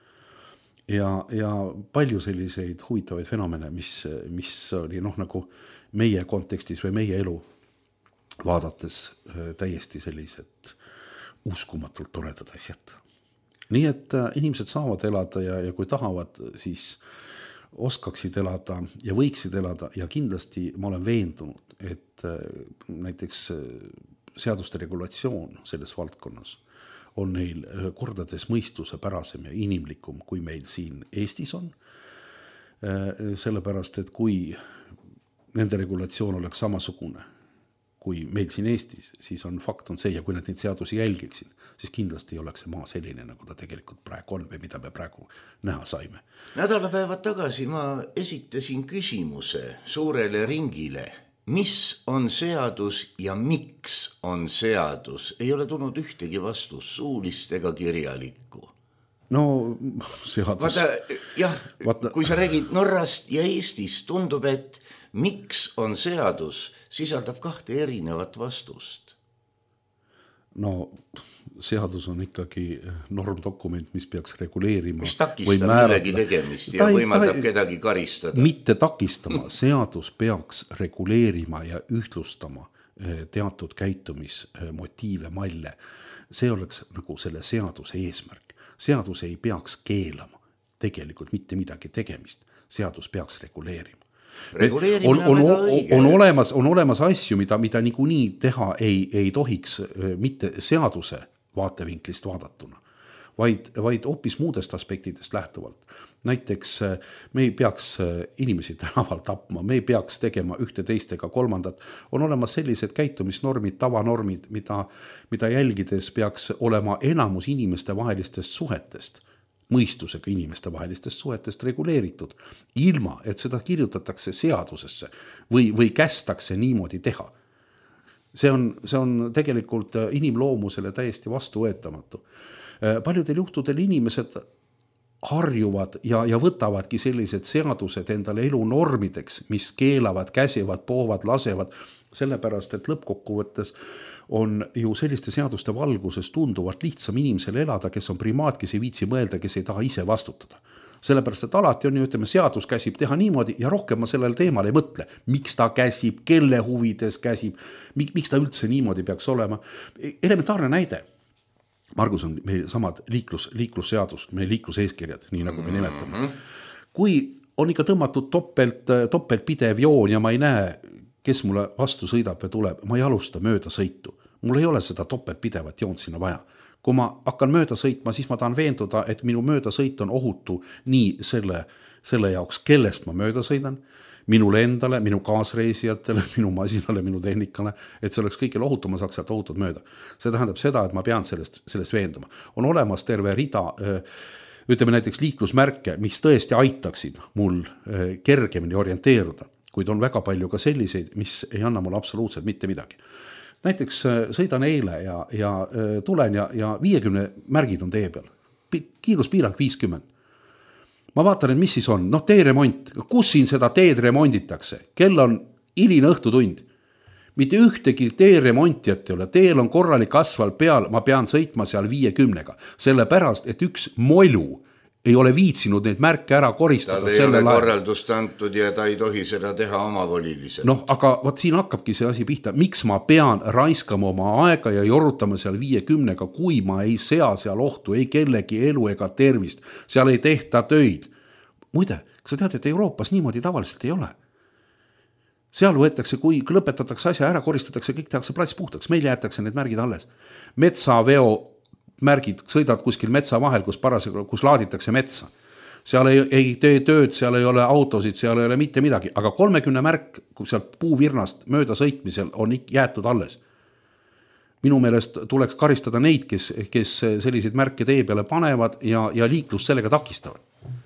Ja palju selliseid huvitavaid fenomene, mis oli nagu meie kontekstis või meie elu vaadates täiesti sellised uskumatult toredad asjad. Nii et inimesed saavad elada ja kui tahavad, siis oskaksid elada ja võiksid elada ja kindlasti ma olen veendunud, et näiteks seaduste regulatsioon selles valdkonnas on neil kordades mõistuse pärasem ja inimlikum, kui meil siin Eestis on. Sellepärast, et kui nende regulatsioon oleks samasugune kui meil siin Eestis, siis fakt on see, ja kui nad neid seadusi jälgiksid, siis kindlasti ei oleks see maa selline, nagu ta tegelikult praegu on või mida me praegu näha saime. Nädalapäevad tagasi ma esitasin küsimuse suurele ringile. Mis on seadus ja miks on seadus? Ei ole tulnud ühtegi vastus, suulist ega kirjalikku. No, seadus... Kui sa räägid Norrast ja Eestist, tundub, et miks on seadus, sisaldab 2 erinevat vastust. No, seadus on ikkagi normdokument, mis peaks reguleerima. Mis takistab millegi tegemist ja võimaldab kedagi karistada. Mitte takistama, seadus peaks reguleerima ja ühtlustama teatud käitumismotiive, malle. See oleks nagu selle seaduse eesmärk. Seadus ei peaks keelama tegelikult mitte midagi tegemist. Seadus peaks reguleerima. On olemas asju, mida niikuinii teha ei tohiks mitte seaduse vaatevinklist vaadatuna, vaid hoopis muudest aspektidest lähtuvalt. Näiteks me ei peaks inimesi tänaval tapma, me ei peaks tegema ühte, teist ega kolmandat. On olemas sellised käitumisnormid, tavanormid, mida jälgides peaks olema enamus inimeste vahelistest suhetest, mõistusega inimeste vahelistest suhetest reguleeritud, ilma et seda kirjutatakse seadusesse või kästakse niimoodi teha. See on tegelikult inimloomusele täiesti vastuvõetamatu. Paljudel juhtudel inimesed harjuvad ja võtavadki sellised seadused endale elunormideks, mis keelavad, käsivad, poovad, lasevad, sellepärast, et lõppkokkuvõttes on ju selliste seaduste valguses tunduvalt lihtsam inimesel elada, kes on primaat, kes ei viitsi mõelda, kes ei taha ise vastutada. Sellepärast, et alati on ju, ütleme, seadus käsib teha niimoodi ja rohkem ma sellel teemal ei mõtle. Miks ta käsib, kelle huvides käsib, miks ta üldse niimoodi peaks olema. Elementaarne näide. Margus on meil samad liiklusseadus, meie liikluseeskirjad, nii nagu me nimetame. Kui on ikka tõmmatud topelt joon ja ma ei näe, kes mulle vastu sõidab ja tuleb, ma ei alusta mööda sõitu. Mul ei ole seda topeltpidevat joont sinna vaja. Kui ma hakkan mööda sõitma, siis ma tahan veenduda, et minu mööda sõit on ohutu nii selle jaoks, kellest ma mööda sõidan, minule endale, minu kaasreisijatele, minu masinale, minu tehnikale, et see oleks kõigil ohutu, ma saaks sealt ohutult mööda. See tähendab seda, et ma pean sellest veenduma. On olemas terve rida, ütleme näiteks liiklusmärke, mis tõesti aitaksid mul kergemini orienteeruda, kuid on väga palju ka selliseid, mis ei anna mulle absoluutselt mitte midagi. Näiteks sõidan eile ja tulen ja 50 märgid on tee peal. Kiiruspiirang 50. Ma vaatan, et mis siis on. Teeremont. Kus siin seda teed remonditakse? Kell on hiline õhtutund. Mitte ühtegi teeremontijat ei ole. Teel on korralik asfalt peal. Ma pean sõitma seal 50-ga. Sellepärast, et üks molju ei ole viitsinud neid märke ära koristada. Tal ei ole korraldust antud ja ta ei tohi seda teha omavoliliselt. Aga võt siin hakkabki see asi pihta. Miks ma pean raiskama oma aega ja jorutama seal 50-ga, kui ma ei sea seal ohtu, ei kellegi elu ega tervist. Seal ei tehta töid. Muide, kas sa tead, et Euroopas niimoodi tavaliselt ei ole? Seal võetakse, kui lõpetatakse asja ära, koristatakse, kõik tehakse plats puhtaks. Meil jäetakse need märgid alles. Metsaveo märgid, sõidad kuskil metsa vahel, kus laaditakse metsa. Seal ei tee tööd, seal ei ole autosid, seal ei ole mitte midagi, aga 30 märk, kui sealt puuvirnast mööda sõitmisel on jäetud alles. Minu meelest tuleks karistada neid, kes selliseid märke tee peale panevad ja liiklust sellega takistavad.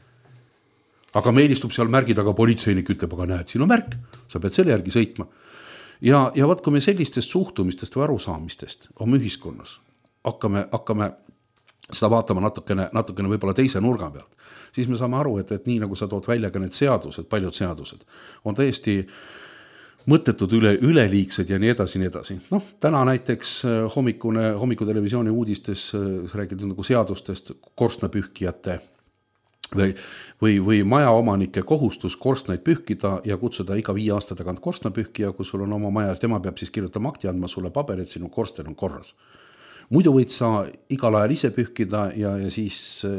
Aga meil istub seal märgid, aga politseinik ütleb, aga näed, siin on märk, sa pead selle järgi sõitma. Ja vaat, kui me sellistest suhtumistest või arusaamistest oma ühiskonnas hakkame seda vaatama natukene võib-olla teise nurga pealt, siis me saame aru, et nii nagu sa tood välja ka need seadused, paljud seadused, on täiesti mõttetud üleliigsed ja nii edasi. Täna näiteks hommikutelevisiooni uudistes räägid nagu seadustest korstnapühkijate või majaomanike kohustus korstnaid pühkida ja kutsuda iga 5 aasta tagant korstnapühkija, kui sul on oma majas, tema peab siis kirjutama akti andma sulle paberit, sinu korsten on korras. Muidu võid sa igal ajal ise pühkida ja siis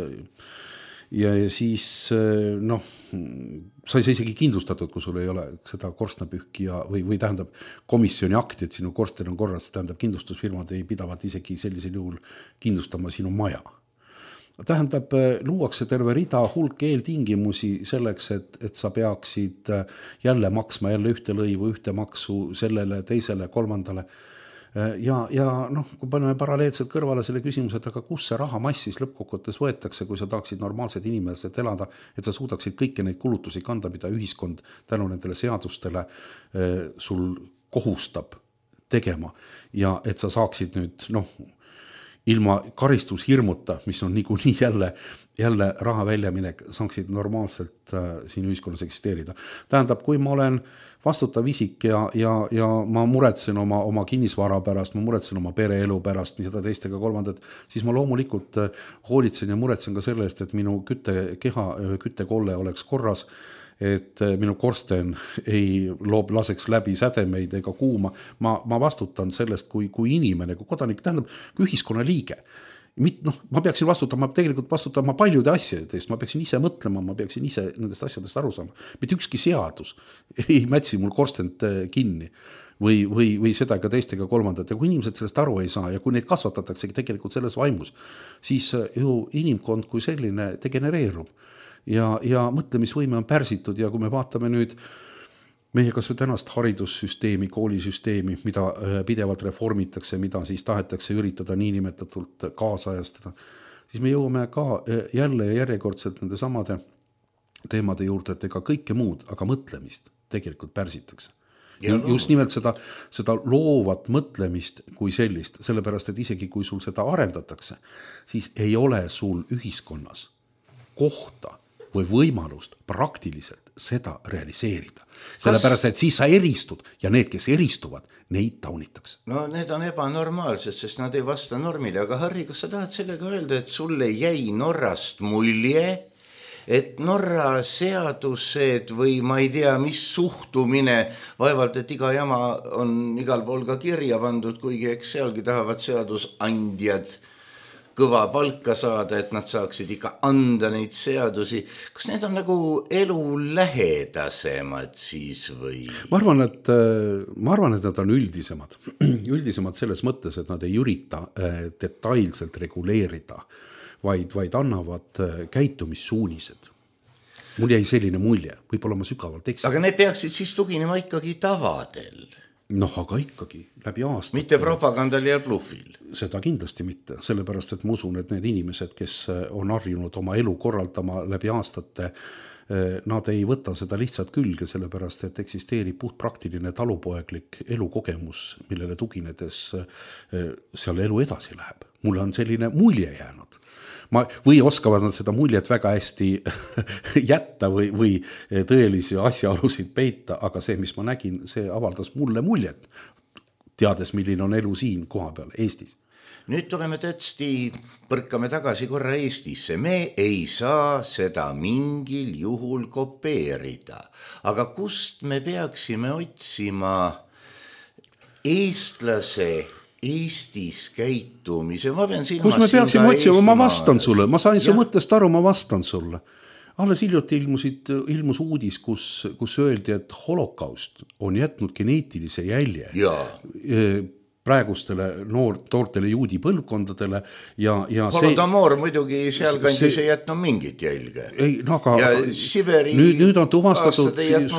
sa ei saa isegi kindlustatud, kui sul ei ole seda korstnapühkija või tähendab komisjoni akti, et sinu korsten on korras, tähendab kindlustusfirmad ei pidavat isegi sellisel juhul kindlustama sinu maja. Tähendab, luuakse terve rida hulk eeltingimusi selleks, et sa peaksid jälle maksma jälle ühte lõivu, ühte maksu sellele, teisele, kolmandale. Ja kui paneme paralleelselt kõrvale selle küsimuse, et aga kus see rahamassis lõppkokkuvõttes võetakse, kui sa tahaksid normaalsed inimesed elada, et sa suudaksid kõiki neid kulutusi kanda, mida ühiskond tänu nendele seadustele sul kohustab tegema ja et sa saaksid nüüd ilma karistushirmuta, mis on niikuinii jälle raha väljaminek, saaksid normaalselt siin ühiskonnas eksisteerida. Tähendab, kui ma olen vastutav isik ja ma muretsen oma kinnisvara pärast, ma muretsen oma pereelu pärast, mida teistega kolmandat, siis ma loomulikult hoolitsen ja muretsen ka selle eest, et minu küttekolle oleks korras, et minu korsten ei laseks läbi sädemeid ega kuuma. Ma vastutan sellest kui inimene, kui kodanik, tähendab, kui ühiskonna liige. Ma peaksin vastutama paljude asjadest, ma peaksin ise mõtlema, ma peaksin ise nendest asjadest aru saama. Mitte ükski seadus ei mätsi mul korstent kinni. või seda ka teistega kolmandat ja kui inimesed sellest aru ei saa ja kui neid kasvatataksegi tegelikult selles vaimus, siis ju inimkond kui selline degenereerub ja mõtlemisvõime on pärsitud ja kui me vaatame nüüd meie kas või tänast haridussüsteemi, koolisüsteemi, mida pidevalt reformitakse, mida siis tahetakse üritada niinimetatult kaasajastada, siis me jõuame ka jälle ja järjekordselt nende samade teemade juurde, et ega kõike muud, aga mõtlemist tegelikult pärsitakse. Just nimelt seda loovat mõtlemist kui sellist, sellepärast, et isegi kui sul seda arendatakse, siis ei ole sul ühiskonnas kohta või võimalust praktiliselt seda realiseerida. Sellepärast, et siis sa eristud ja need, kes eristuvad, neid taunitakse. No need on ebanormaalsed, sest nad ei vasta normile, aga Harri, kas sa tahad sellega öelda, et sulle jäi Norrast mulje, et Norra seadused või ma ei tea, mis suhtumine, vaevalt, et iga jama on igal pool ka kirja pandud, kuigi eks sealgi tahavad seadusandjad kõva palka saada, et nad saaksid ikka anda neid seadusi. Kas need on nagu elu lähedasemad siis või? Ma arvan, et nad on üldisemad. Üldisemad selles mõttes, et nad ei ürita detailselt reguleerida, vaid annavad käitumissuunised. Mul jäi selline mulje, võib-olla ma sügavalt eksin. Aga need peaksid siis tuginema ikkagi tavadel. Aga ikkagi, läbi aastate. Mitte propagandal ja bluffil. Seda kindlasti mitte, sellepärast, et ma usun, et need inimesed, kes on harjunud oma elu korraldama läbi aastate, nad ei võta seda lihtsalt külge, sellepärast, et eksisteerib puhtpraktiline talupoeglik elukogemus, millele tuginedes seal elu edasi läheb. Mulle on selline mulje jäänud. Või oskavad nad seda muljet väga hästi jätta või tõelisi asjaolusid peita, aga see, mis ma nägin, see avaldas mulle muljet, teades, milline on elu siin koha peal Eestis. Nüüd tuleme tõesti, põrkame tagasi korra Eestisse. Me ei saa seda mingil juhul kopeerida. Aga kust me peaksime otsima eestlase Eestis käitumise? Ma pean silmas. Kus me peaksime otsima? Ma vastan sulle. Ma sain su mõttest aru, ma vastan sulle. Alles hiljuti ilmus uudis, kus öeldi, et holokaust on jätnud geneetilise jälje praegustele toortele juudi põlvkondadele ja Holodomor muidugi sealkandis ei jätnud mingit jälge. Ja Siberi nüüd on tuvastatud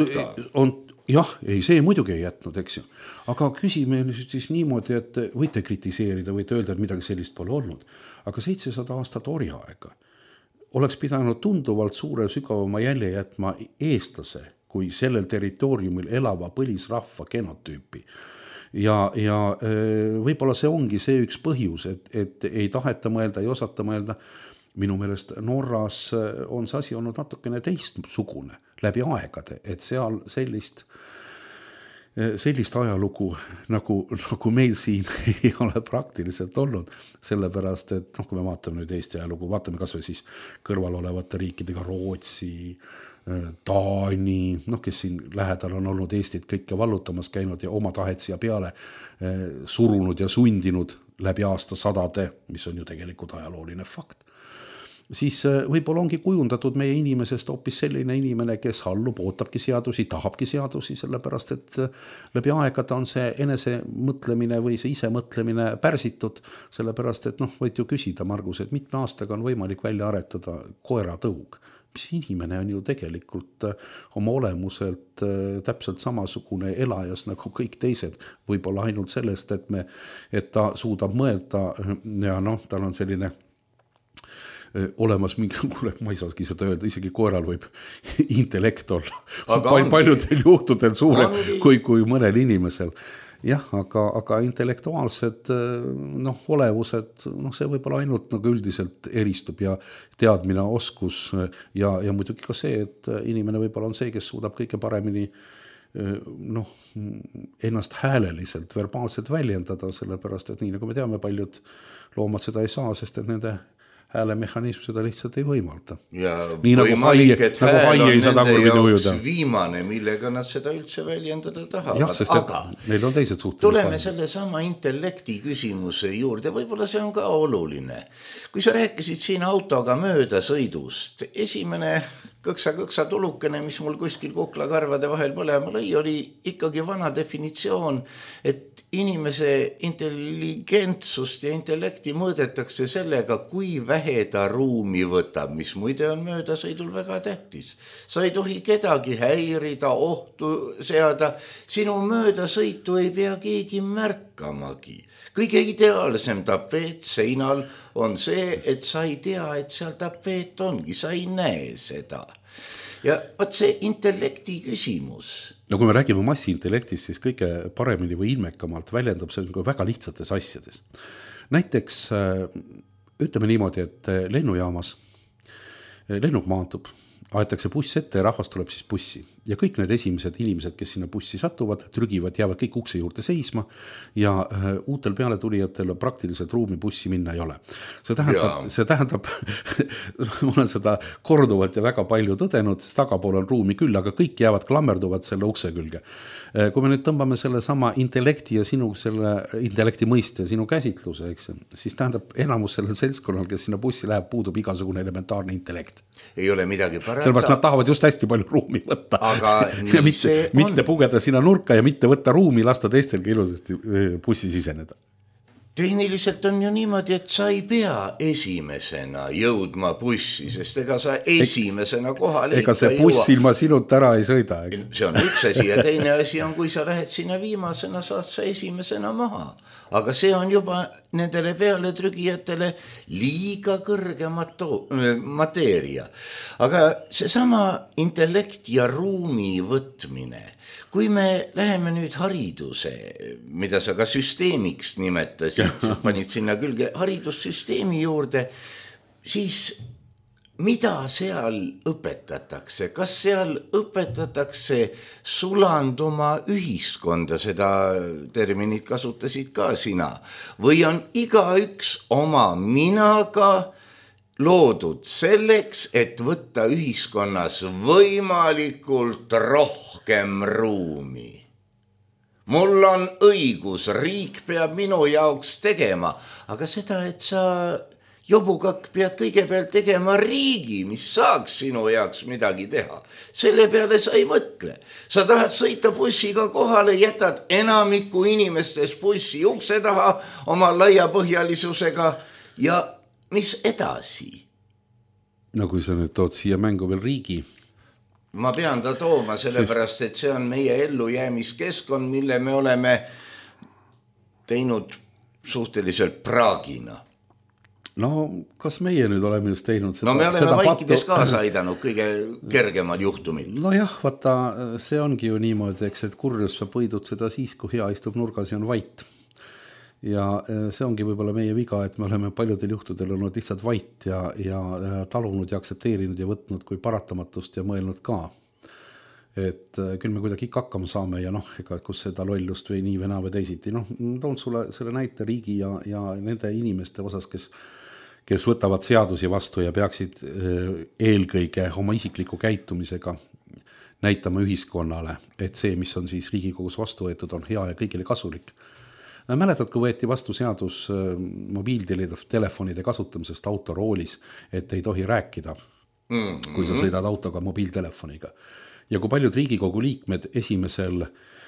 see muidugi ei jätnud, eks ju. Aga küsime siis niimoodi, et võite kritiseerida, võite öelda, et midagi sellist pole olnud. Aga 700 aastat orjaaega oleks pidanud tunduvalt suure sügavama jälje jätma eestlase kui sellel territooriumil elava põlisrahva genotüüpi. Ja võib-olla see ongi see üks põhjus, et ei taheta mõelda, ei osata mõelda. Minu meelest Norras on see asi olnud natukene teistsugune läbi aegade, et seal sellist ajalugu nagu meil siin ei ole praktiliselt olnud, sellepärast, et kui me vaatame nüüd Eesti ajalugu, vaatame kas või siis kõrval olevate riikidega Rootsi, Taani, kes siin lähedal on olnud Eestit kõike vallutamas käinud ja oma tahet siia peale surunud ja sundinud läbi aastasadade, mis on ju tegelikult ajalooline fakt. Siis võib-olla ongi kujundatud meie inimesest hoopis selline inimene, kes allub, ootabki seadusi, tahabki seadusi, sellepärast, et läbi aegada on see enese mõtlemine või see ise mõtlemine pärsitud, sellepärast, et võid ju küsida, Margus, et mitme aastaga on võimalik välja aretada koeratõug. Mis inimene on ju tegelikult oma olemuselt täpselt samasugune elajas nagu kõik teised, võib-olla ainult sellest, et ta suudab mõelda ja tal on selline olemas mingi, ma ei saagi seda öelda, isegi koeral võib intellekt olla paljudel juhtudel suurem kui mõnel inimesel. Jah, aga intellektuaalsed olevused, see võib-olla ainult üldiselt eristub ja teadmine, oskus ja muidugi ka see, et inimene võib-olla on see, kes suudab kõige paremini ennast hääleliselt, verbaalselt väljendada, sellepärast, et nii nagu me teame, paljud loomad seda ei saa, sest et nende häälemehhanism seda lihtsalt ei võimalda. Ja nii võimalik, et hääl on nende jaoks viimane, millega nad seda üldse väljendada tahavad. Aga neil on teised suhted. Tuleme selle sama intellekti küsimuse juurde, võib-olla see on ka oluline. Kui sa rääkisid siin autoga mööda sõidust, esimene kõksa tulukene, mis mul kuskil kuklakarvade vahel põlema lõi, oli ikkagi vana definitsioon, et inimese intelligentsust ja intellekti mõõdetakse sellega, kui vähe ta ruumi võtab, mis muide on möödasõidul väga tähtis. Sa ei tohi kedagi häirida, ohtu seada, sinu möödasõitu ei pea keegi märkamagi. Kõige ideaalsem tapeet seinal on see, et sa ei tea, et seal tapeet ongi, sa ei näe seda. Ja võt see intellekti küsimus. No kui me räägime massiintellektist, siis kõige paremini või ilmekamalt väljendab see väga lihtsates asjades. Näiteks ütleme niimoodi, et lennujaamas lennuk maantub, aetakse buss ette ja rahvas tuleb siis bussi. Ja kõik need esimesed inimesed, kes sinna bussi satuvad, trügivad, jäävad kõik ukse juurde seisma ja uutel pealetulijatel praktiliselt ruumi bussi minna ei ole. See tähendab ma olen seda korduvalt ja väga palju tõdenud, sest tagapool on ruumi küll, aga kõik jäävad klammerduvad selle ukse külge. Kui me nüüd tõmbame selle sama intellekti ja sinu selle intellekti mõiste, sinu käsitluse, eks, siis tähendab enamus sellel seltskonnal, kes sinna bussi läheb, puudub igasugune elementaarne intellekt. Ei ole midagi parata. Sellepärast nad tahavad just hästi palju ruumi võtta. Aga ja mitte pugeda sinna nurka ja mitte võtta ruumi, lasta teistelgi ilusasti bussi siseneda. Tehniliselt on ju niimoodi, et sa ei pea esimesena jõudma bussi, sest ega sa esimesena kohale ega see buss ilma sinult ära ei sõida. Eks? See on üks asi ja teine asi on, kui sa lähed sinna viimasena, saad sa esimesena maha. Aga see on juba nendele peale trügijatele liiga kõrge mateeria. Aga seesama intellekt ja ruumi võtmine, kui me läheme nüüd hariduse, mida sa ka süsteemiks nimetasid, panid sinna külge haridussüsteemi juurde, siis mida seal õpetatakse? Kas seal õpetatakse sulanduma ühiskonda, seda terminit kasutasid ka sina, või on igaüks oma minaga loodud selleks, et võtta ühiskonnas võimalikult rohkem ruumi? Mul on õigus, riik peab minu jaoks tegema, aga seda, et sa jobukakk pead kõigepealt tegema riigi, mis saaks sinu jaoks midagi teha. Selle peale sa ei mõtle. Sa tahad sõita bussiga kohale, jätad enamiku inimestes bussi ukse taha oma laiapõhjalisusega ja mis edasi? No kui sa nüüd tood siia mängu veel riigi. Ma pean ta tooma, sellepärast, et see on meie ellujäämiskeskkond, mille me oleme teinud suhteliselt praagina. No kas meie nüüd oleme just teinud seda? No me oleme vaikides kaasa aidanud kõige kergemal juhtumil. No jah, vaata, see ongi ju niimoodi, eks, et kurjus sa põidud seda siis, kui hea istub nurgas ja on vait. Ja see ongi võib-olla meie viga, et me oleme paljudel juhtudel olnud lihtsalt vait ja talunud ja aksepteerinud ja võtnud kui paratamatust ja mõelnud ka. Et küll me kuidagi ikka hakkama saame ja ega kus seda lollust või nii või naa või teisiti. Toon sulle selle näite riigi ja nende inimeste osas, kes võtavad seadusi vastu ja peaksid eelkõige oma isikliku käitumisega näitama ühiskonnale, et see, mis on siis Riigikogus vastu võetud, on hea ja kõigile kasulik. Mäletad, kui võeti vastu seadus mobiiltelefonide kasutamisest autoroolis, et ei tohi rääkida, kui sa sõidad autoga mobiiltelefoniga. Ja kui paljud Riigikogu liikmed esimesel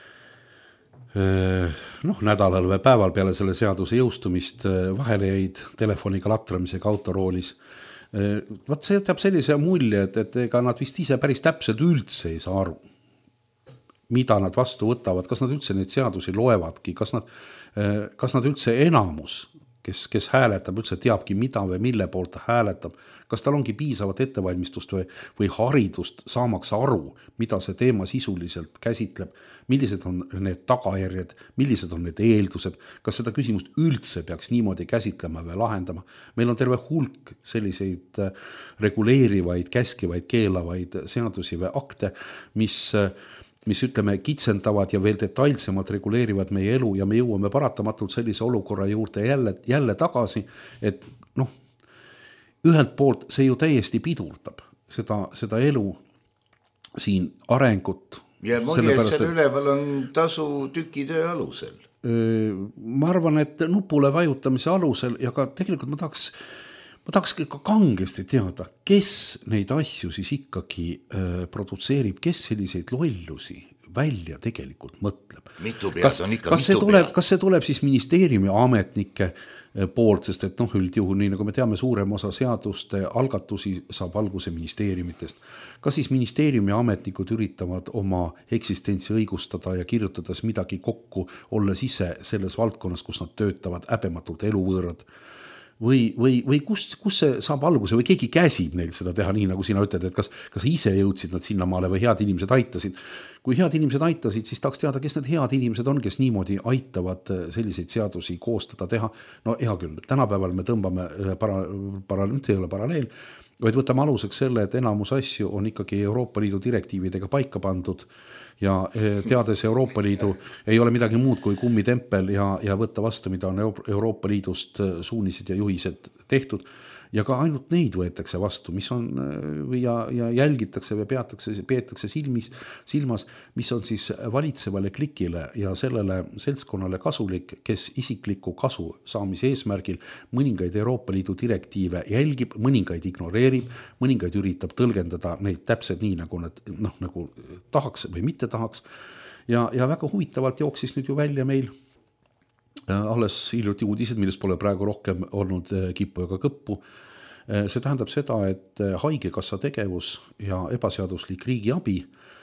nädalal või päeval peale selle seaduse jõustumist vahele jäid telefoniga latramisega autoroolis. Vaat see jätab sellise mulje, et ega nad vist ise päris täpselt üldse ei saa aru, mida nad vastu võtavad, kas nad üldse neid seadusi loevadki, kas nad üldse enamus, kes hääletab, üldse teabki, mida või mille poolt ta hääletab, kas tal ongi piisavat ettevalmistust või haridust saamaks aru, mida see teema sisuliselt käsitleb, millised on need tagajärjed, millised on need eeldused, kas seda küsimust üldse peaks niimoodi käsitlema või lahendama. Meil on terve hulk selliseid reguleerivaid, käskivaid, keelavaid seadusi või akte, mis ütleme kitsendavad ja veel detailsemalt reguleerivad meie elu ja me jõuame paratamatult sellise olukorra juurde jälle tagasi, et ühelt poolt see ju täiesti pidurdab seda elu siin arengut. Ja mulje, et seal üleval on tasu tükitöö alusel. Ma arvan, et nupule vajutamise alusel ja ka tegelikult ma ma tahaks ka kangesti teada, kes neid asju siis ikkagi produtseerib, kes selliseid lollusi välja tegelikult mõtleb. Mitu pead on ikka mitu pead. Kas see tuleb siis ministeeriumi ametnike poolt, sest et üldjuhul, nii nagu me teame, suurem osa seaduste algatusi saab alguse ministeeriumitest. Kas siis ministeeriumi ametnikud üritavad oma eksistentsi õigustada ja kirjutades midagi kokku, olles ise selles valdkonnas, kus nad töötavad, häbematult eluvõõrad? Või kus see saab alguse või keegi käsib neil seda teha, nii nagu sina ütled, et kas ise jõudsid nad sinnamaale või head inimesed aitasid. Kui head inimesed aitasid, siis tahaks teada, kes need head inimesed on, kes niimoodi aitavad selliseid seadusi koostada, teha. No hea küll, tänapäeval me tõmbame mitte ei ole paralleel, vaid võtame aluseks selle, et enamus asju on ikkagi Euroopa Liidu direktiividega paika pandud ja teades Euroopa Liidu ei ole midagi muud kui kummitempel ja võtta vastu, mida on Euroopa Liidust suunised ja juhised tehtud ja ka ainult neid võetakse vastu, mis on ja jälgitakse või peetakse silmas, mis on siis valitsevale klikile ja sellele seltskonnale kasulik, kes isikliku kasu saamise eesmärgil mõningaid Euroopa Liidu direktiive jälgib, mõningaid ignoreerib, mõningaid üritab tõlgendada neid täpselt nii, nagu nad nagu tahaks või mitte tahaks. Ja väga huvitavalt jooksis nüüd ju välja meil alles hiljuti uudised, millest pole praegu rohkem olnud kippu ega kõppu. See tähendab seda, et haigekassa tegevus ja ebaseaduslik riigiabi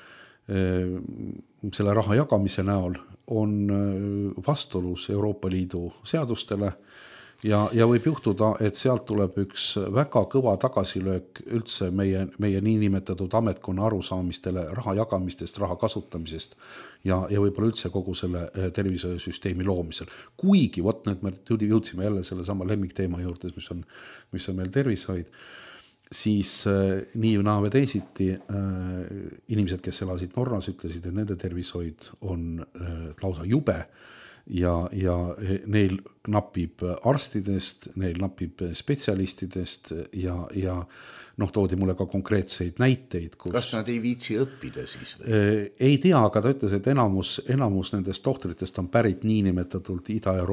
selle raha jagamise näol on vastuolus Euroopa Liidu seadustele ja võib juhtuda, et sealt tuleb üks väga kõva tagasilöök üldse meie niinimetatud ametkonna arusaamistele raha jagamistest, raha kasutamisest ja võib-olla üldse kogu selle tervisesüsteemi loomisel. Kuigi, nüüd me jõudsime jälle selle sama lemmikteema juurde, mis on meil tervishoid, siis nii või teisiti inimesed, kes elasid Norras, ütlesid, et nende tervishoid on lausa jube, ja neil napib arstidest, neil napib spetsialistidest ja toodi mulle ka konkreetseid näiteid. Kas nad ei viitsi õppida siis või? Ei tea, aga ta ütles, et enamus nendest tohtoritest on pärit niinimetatult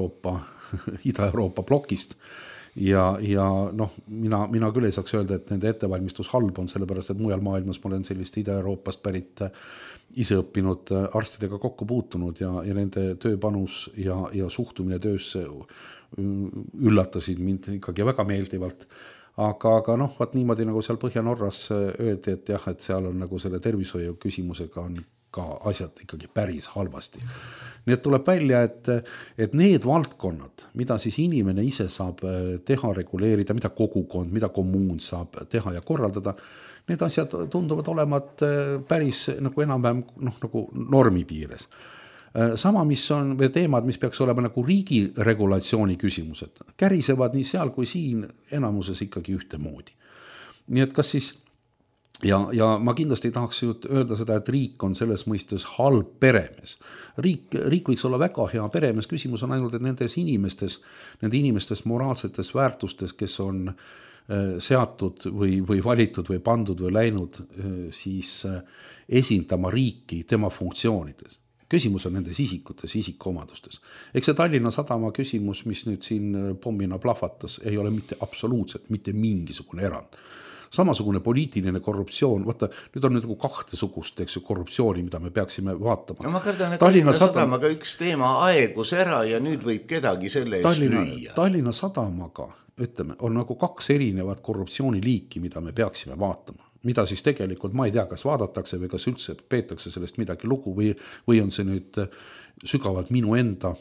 Ida-Euroopa blokist ja mina küll ei saaks öelda, et nende ettevalmistus halb on, sellepärast, et mujal maailmas ma olen sellist Ida-Euroopast pärit ise õppinud arstidega kokku puutunud ja nende tööpanus ja suhtumine töösse üllatasid mind ikkagi väga meeldivalt. Aga vaat niimoodi nagu seal Põhja-Norras öeldi, et jah, et seal on nagu selle tervishoiu küsimusega on ka asjad ikkagi päris halvasti. Nii et tuleb välja, et need valdkonnad, mida siis inimene ise saab teha, reguleerida, mida kogukond, mida kommuun saab teha ja korraldada, need asjad tunduvad olevat päris nagu enam-vähem nagu normi piires. Sama, mis on teemad, mis peaks olema nagu riigi regulatsiooni küsimused, kärisevad nii seal kui siin enamuses ikkagi ühtemoodi. Nii et kas siis, ja ma kindlasti tahaks öelda seda, et riik on selles mõistes halb peremees. Riik võiks olla väga hea peremees, küsimus on ainult, et nende inimestes moraalsetes väärtustes, kes on seatud või valitud või pandud või läinud siis esindama riiki tema funktsioonides. Küsimus on nendes isikutes, isikuomadustes. Eks see Tallinna Sadama küsimus, mis nüüd siin pommina plahvatas, ei ole mitte absoluutselt mitte mingisugune erand. Samasugune poliitiline korruptsioon, vaata, nüüd on nagu kahtesugust korruptsiooni, mida me peaksime vaatama. No ma kardan, et Tallinna Sadamaga üks teema aegus ära ja nüüd võib kedagi selle eest lüüa. Tallinna Sadamaga, ütleme, on nagu kaks erinevat korruptsiooniliiki, mida me peaksime vaatama. Mida siis tegelikult, ma ei tea, kas vaadatakse või kas üldse peetakse sellest midagi lugu või on see nüüd sügavalt minu enda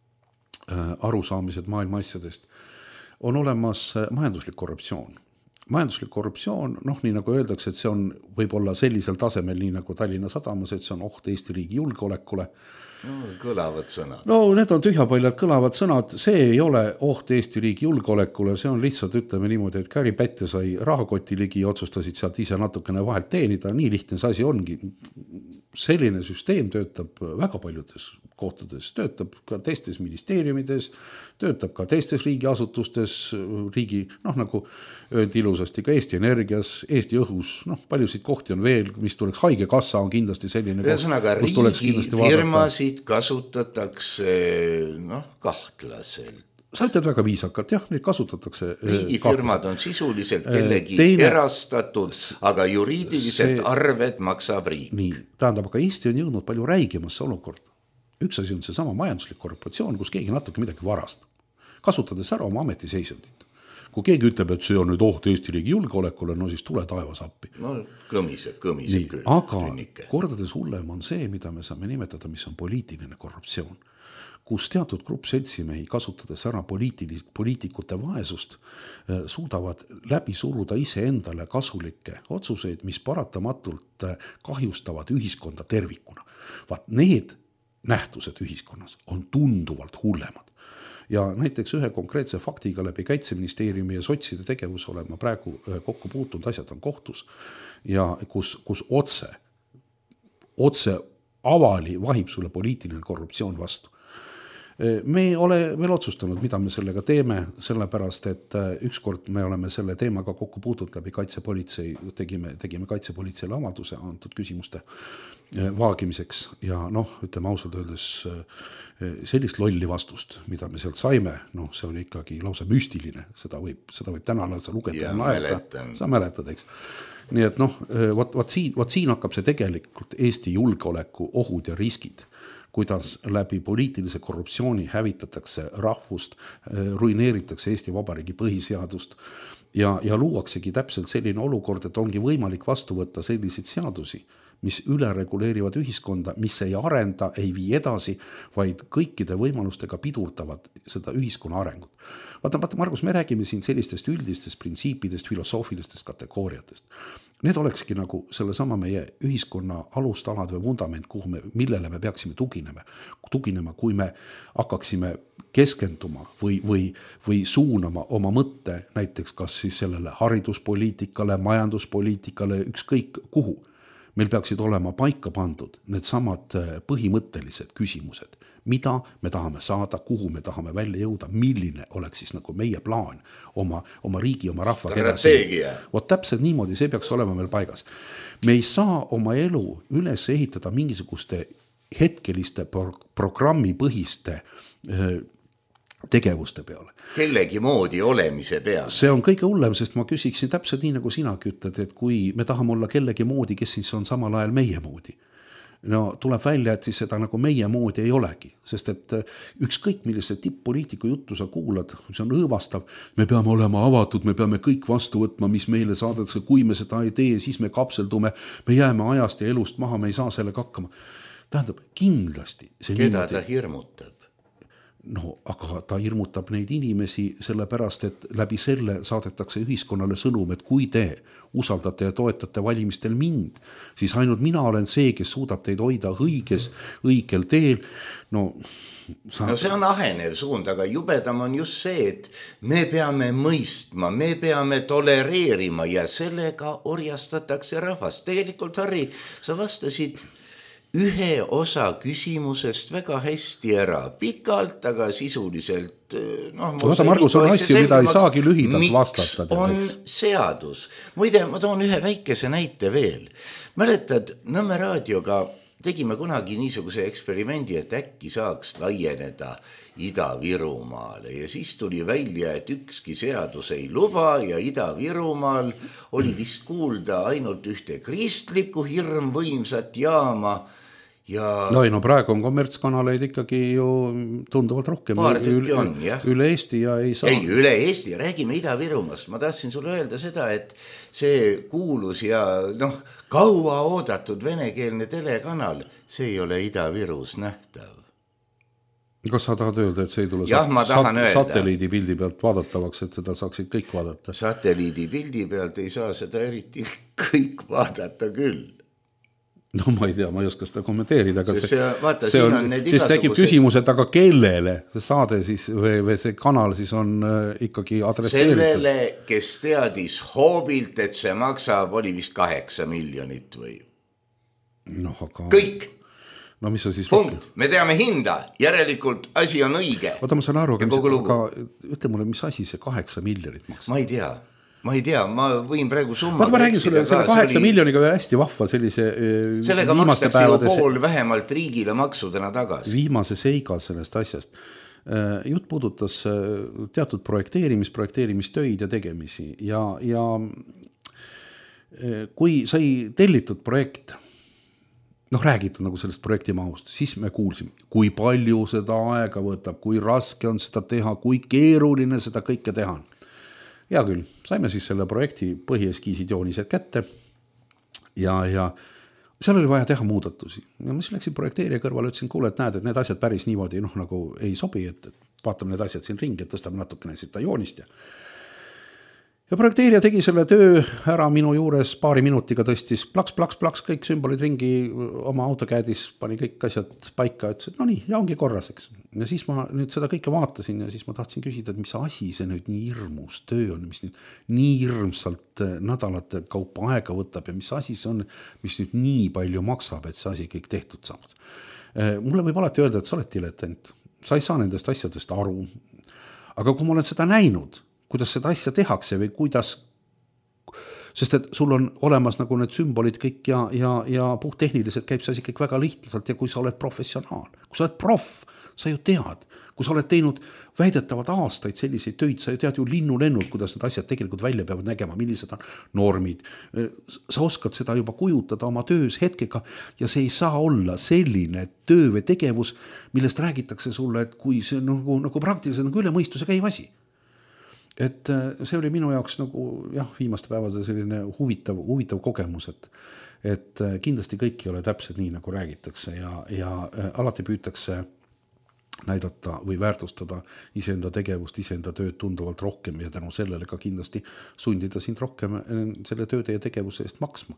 arusaamised maailma asjadest. On olemas majanduslik korruptsioon. Majanduslik korruptsioon, nii nagu öeldakse, et see on võib-olla sellisel tasemel, nii nagu Tallinna Sadamas, et see on oht Eesti riigi julgeolekule. Kõlavad sõnad. Need on tühjapaljad kõlavad sõnad, see ei ole oht Eesti riigi julgeolekule, see on lihtsalt, ütleme niimoodi, et Käri Pätte sai rahakoti ligi ja otsustasid sealt ise natukene vahelt teenida, nii lihtne see asi ongi. Selline süsteem töötab väga paljudes kohtades, töötab ka teistes ministeeriumides, töötab ka teistes riigiasutustes, nagu öeldi ilusasti, ka Eesti Energias, Eesti õhus, paljusid kohti on veel, mis tuleks, haigekassa on kindlasti selline koht, kus tuleks kindlasti vaadata. Firmasid kasutatakse kahtlaselt. sa ütled väga viisakalt, jah, neid kasutatakse. Riigifirmad on sisuliselt kellegi erastatud, aga juriidiliselt arved maksab riik. Nii, tähendab, aga Eesti on jõudnud palju räigemasse olukorda. Üks asi on see sama majanduslik korruptsioon, kus keegi natuke midagi varastab, kasutades ära oma ametiseisundit. Kui keegi ütleb, et see on nüüd oht Eesti riigi julgeolekule, no siis tule taevas appi. No kõmiseb küll. Aga kordades hullem on see, mida me saame nimetada, mis on poliitiline korruptsioon, kus teatud grupp seltsimehi, kasutades ära poliitikute vaesust, suudavad läbi suruda iseendale kasulikke otsuseid, mis paratamatult kahjustavad ühiskonda tervikuna. Vaat need nähtused ühiskonnas on tunduvalt hullemad. Ja näiteks ühe konkreetse faktiga läbi Kaitseministeeriumi ja sotside tegevus olema praegu kokku puutunud, asjad on kohtus ja kus otse avali vahib sulle poliitiline korruptsioon vastu. Me ei ole veel otsustanud, mida me sellega teeme, sellepärast, et ükskord me oleme selle teemaga kokku puutult läbi kaitsepolitsei, tegime kaitsepolitseile avalduse antud küsimuste vaagimiseks ja ütleme ausalt öeldes sellist lolli vastust, mida me sealt saime, see oli ikkagi lausa müstiline, seda võib täna lausa lugeda ja naerda, sa mäletad, eks. Nii et vaat siin hakkab see tegelikult Eesti julgeoleku ohud ja riskid, kuidas läbi poliitilise korruptsiooni hävitatakse rahvust, ruineeritakse Eesti Vabariigi põhiseadust ja luuaksegi täpselt selline olukord, et ongi võimalik vastu võtta selliseid seadusi, mis üle reguleerivad ühiskonda, mis ei arenda, ei vii edasi, vaid kõikide võimalustega pidurdavad seda ühiskonna arengut. Vaata, Margus, me räägime siin sellistest üldistest printsiipidest, filosoofilistest kategooriatest. Need olekski nagu sellesama meie ühiskonna alustalad või vundament, millele me peaksime tuginema, kui me hakkaksime keskenduma või suunama oma mõtte näiteks kas siis sellele hariduspoliitikale, majanduspoliitikale, ükskõik kuhu. Meil peaksid olema paika pandud need samad põhimõttelised küsimused, mida me tahame saada, kuhu me tahame välja jõuda, milline oleks siis nagu meie plaan oma riigi, oma rahva strateegia. Vot täpselt niimoodi, see peaks olema meil paigas. Me ei saa oma elu üles ehitada mingisuguste hetkeliste programmipõhiste tegevuste peale. Kellegi moodi olemise peale. See on kõige hullem, sest ma küsiksin täpselt nii, nagu sinagi ütled, et kui me tahame olla kellegi moodi, kes siis on samal ajal meie moodi. Tuleb välja, et siis seda nagu meie moodi ei olegi, sest et ükskõik millise tipp-poliitiku juttu sa kuulad, see on õõvastav, me peame olema avatud, me peame kõik vastu võtma, mis meile saadetakse, kui me seda ei tee, siis me kapseldume, me jääme ajast ja elust maha, me ei saa sellega hakkama. Tähendab, kindlasti keda ta hirmutab? Aga ta hirmutab neid inimesi sellepärast, et läbi selle saadetakse ühiskonnale sõnum, et kui te usaldate ja toetate valimistel mind, siis ainult mina olen see, kes suudab teid hoida õigel teel. See on ahenev suund, aga jubedam on just see, et me peame mõistma, me peame tolereerima ja sellega orjastatakse rahvast. Tegelikult, Harri, sa vastasid ühe osa küsimusest väga hästi ära, pikalt, aga sisuliselt Margus, on asju, mida ei saagi lühidalt vastata. Miks on seadus? Muide, ma toon ühe väikese näite veel. Mäletad, Nõmme raadioga tegime kunagi niisuguse eksperimendi, et äkki saaks laieneda Ida-Virumaale ja siis tuli välja, et ükski seadus ei luba ja Ida-Virumaal oli vist kuulda ainult ühte kristlikku hirmvõimsat jaama. Praegu on kommertskanaleid ikkagi ju tunduvalt rohkem üle Eesti ja ei saa. Ei, üle Eesti, räägime Ida-Virumaast. Ma tahtsin sulle öelda seda, et see kuulus ja kaua oodatud venekeelne telekanal, see ei ole Ida-Virus nähtav. Kas sa tahad öelda, et see ei tule satelliidi pildi pealt vaadatavaks, et seda saaksid kõik vaadata? Satelliidi pildi pealt ei saa seda eriti kõik vaadata küll. Ma ei tea, ma ei oska seda kommenteerida, aga siis tekib küsimus, et aga kellele see saade siis või see kanal siis on ikkagi adresseeritud? Sellele, kes teadis hoobilt, et see maksab, oli vist 8 miljonit või? Kõik. Mis on siis? Punkt. Me teame hinda, järelikult asi on õige. Oota, ma saan aru, aga ütle mulle, mis asi see 8 miljonit maksab? Ma ei tea, ma võin praegu summa. Ma räägin sulle, selle 8 miljoniga või hästi vahva sellise sellega makstakse ju pool vähemalt riigile maksudena tagasi. Viimase seiga sellest asjast. jutt puudutas teatud projekteerimistöid ja tegemisi ja kui sai tellitud projekt, räägitud nagu sellest projekti mahust, siis me kuulsime, kui palju seda aega võtab, kui raske on seda teha, kui keeruline seda kõike teha. Hea küll, saime siis selle projekti põhieskiisid joonised kätte ja seal oli vaja teha muudatusi. Ja ma siis läksin projekteerija kõrvale, ütlesin, kuule, et näed, et need asjad päris niimoodi nagu ei sobi, et vaatame need asjad siin ringi, et tõstame natukene seda joonist ja projekteerija tegi selle töö ära minu juures, paari minutiga tõstis plaks, kõik sümbolid ringi oma autokäedis, pani kõik asjad paika, ütles, et no nii, ja ongi korras, eks. Ja siis ma nüüd seda kõike vaatasin ja siis ma tahtsin küsida, et mis asi see nüüd nii hirmus töö on, mis nüüd nii hirmsalt nädalate kaupa aega võtab ja mis asi see on, mis nüüd nii palju maksab, et see asi kõik tehtud saab. Mulle võib alati öelda, et sa oled diletant, sa ei saa nendest asjadest aru, aga kui ma olen seda näinud, kuidas seda asja tehakse või kuidas, sest et sul on olemas nagu need sümbolid kõik ja puhttehniliselt käib see asi kõik väga lihtsalt ja kui sa oled professionaal, kui sa oled proff, sa ju tead, kui sa oled teinud väidetavad aastaid selliseid töid, sa ju tead ju linnulennult, kuidas need asjad tegelikult välja peavad nägema, millised on normid, sa oskad seda juba kujutada oma töös hetkega ja see ei saa olla selline töö või tegevus, millest räägitakse sulle, et kui see nagu praktiliselt nagu üle mõistuse käiv asi. Et see oli minu jaoks nagu viimaste päevade selline huvitav kogemus, et kindlasti kõik ei ole täpselt nii, nagu räägitakse ja alati püütakse näidata või väärtustada iseenda tegevust, iseenda tööd tunduvalt rohkem ja tänu sellele ka kindlasti sundida sind rohkem selle tööde ja tegevuse eest maksma.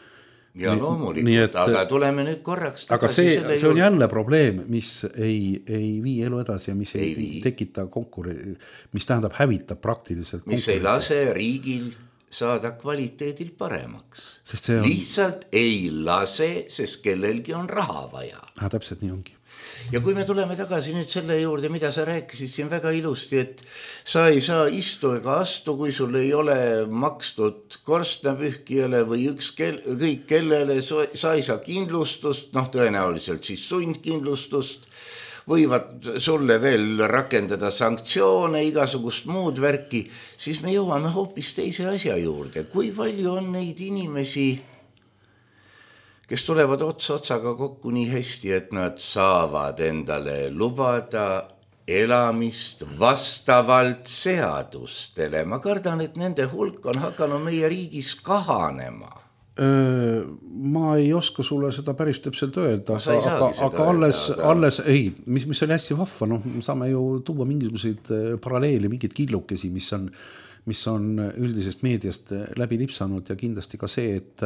Ja loomulikult, aga tuleme nüüd korraks tagasi selle see on jälle probleem, mis ei vii elu edasi ja mis ei tekita mis tähendab hävitab praktiliselt mis ei lase riigil saada kvaliteedil paremaks. On... Lihtsalt ei lase, sest kellelgi on raha vaja. Täpselt nii ongi. Ja kui me tuleme tagasi nüüd selle juurde, mida sa rääkisid siin väga ilusti, et sa ei saa istu ega astu, kui sul ei ole makstud korstnapühkijale või kõik kellele, sa ei saa kindlustust, tõenäoliselt siis sundkindlustust, võivad sulle veel rakendada sanktsioone, igasugust muud värki, siis me jõuame hoopis teise asja juurde. Kui palju on neid inimesi, kes tulevad otsaga kokku nii hästi, et nad saavad endale lubada elamist vastavalt seadustele. Ma kardan, et nende hulk on hakanud meie riigis kahanema. Ma ei oska sulle seda päris täpselt öelda, aga alles ei, mis oli hästi vahva, saame ju tuua mingisuguseid paralleeli, mingid killukesi, mis on üldisest meediast läbi lipsanud ja kindlasti ka see, et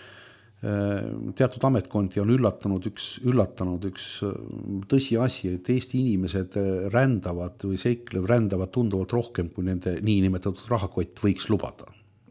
teatud ametkondi on üllatanud üks tõsiasi, et Eesti inimesed rändavad tunduvalt rohkem, kui nende niinimetatud rahakott võiks lubada.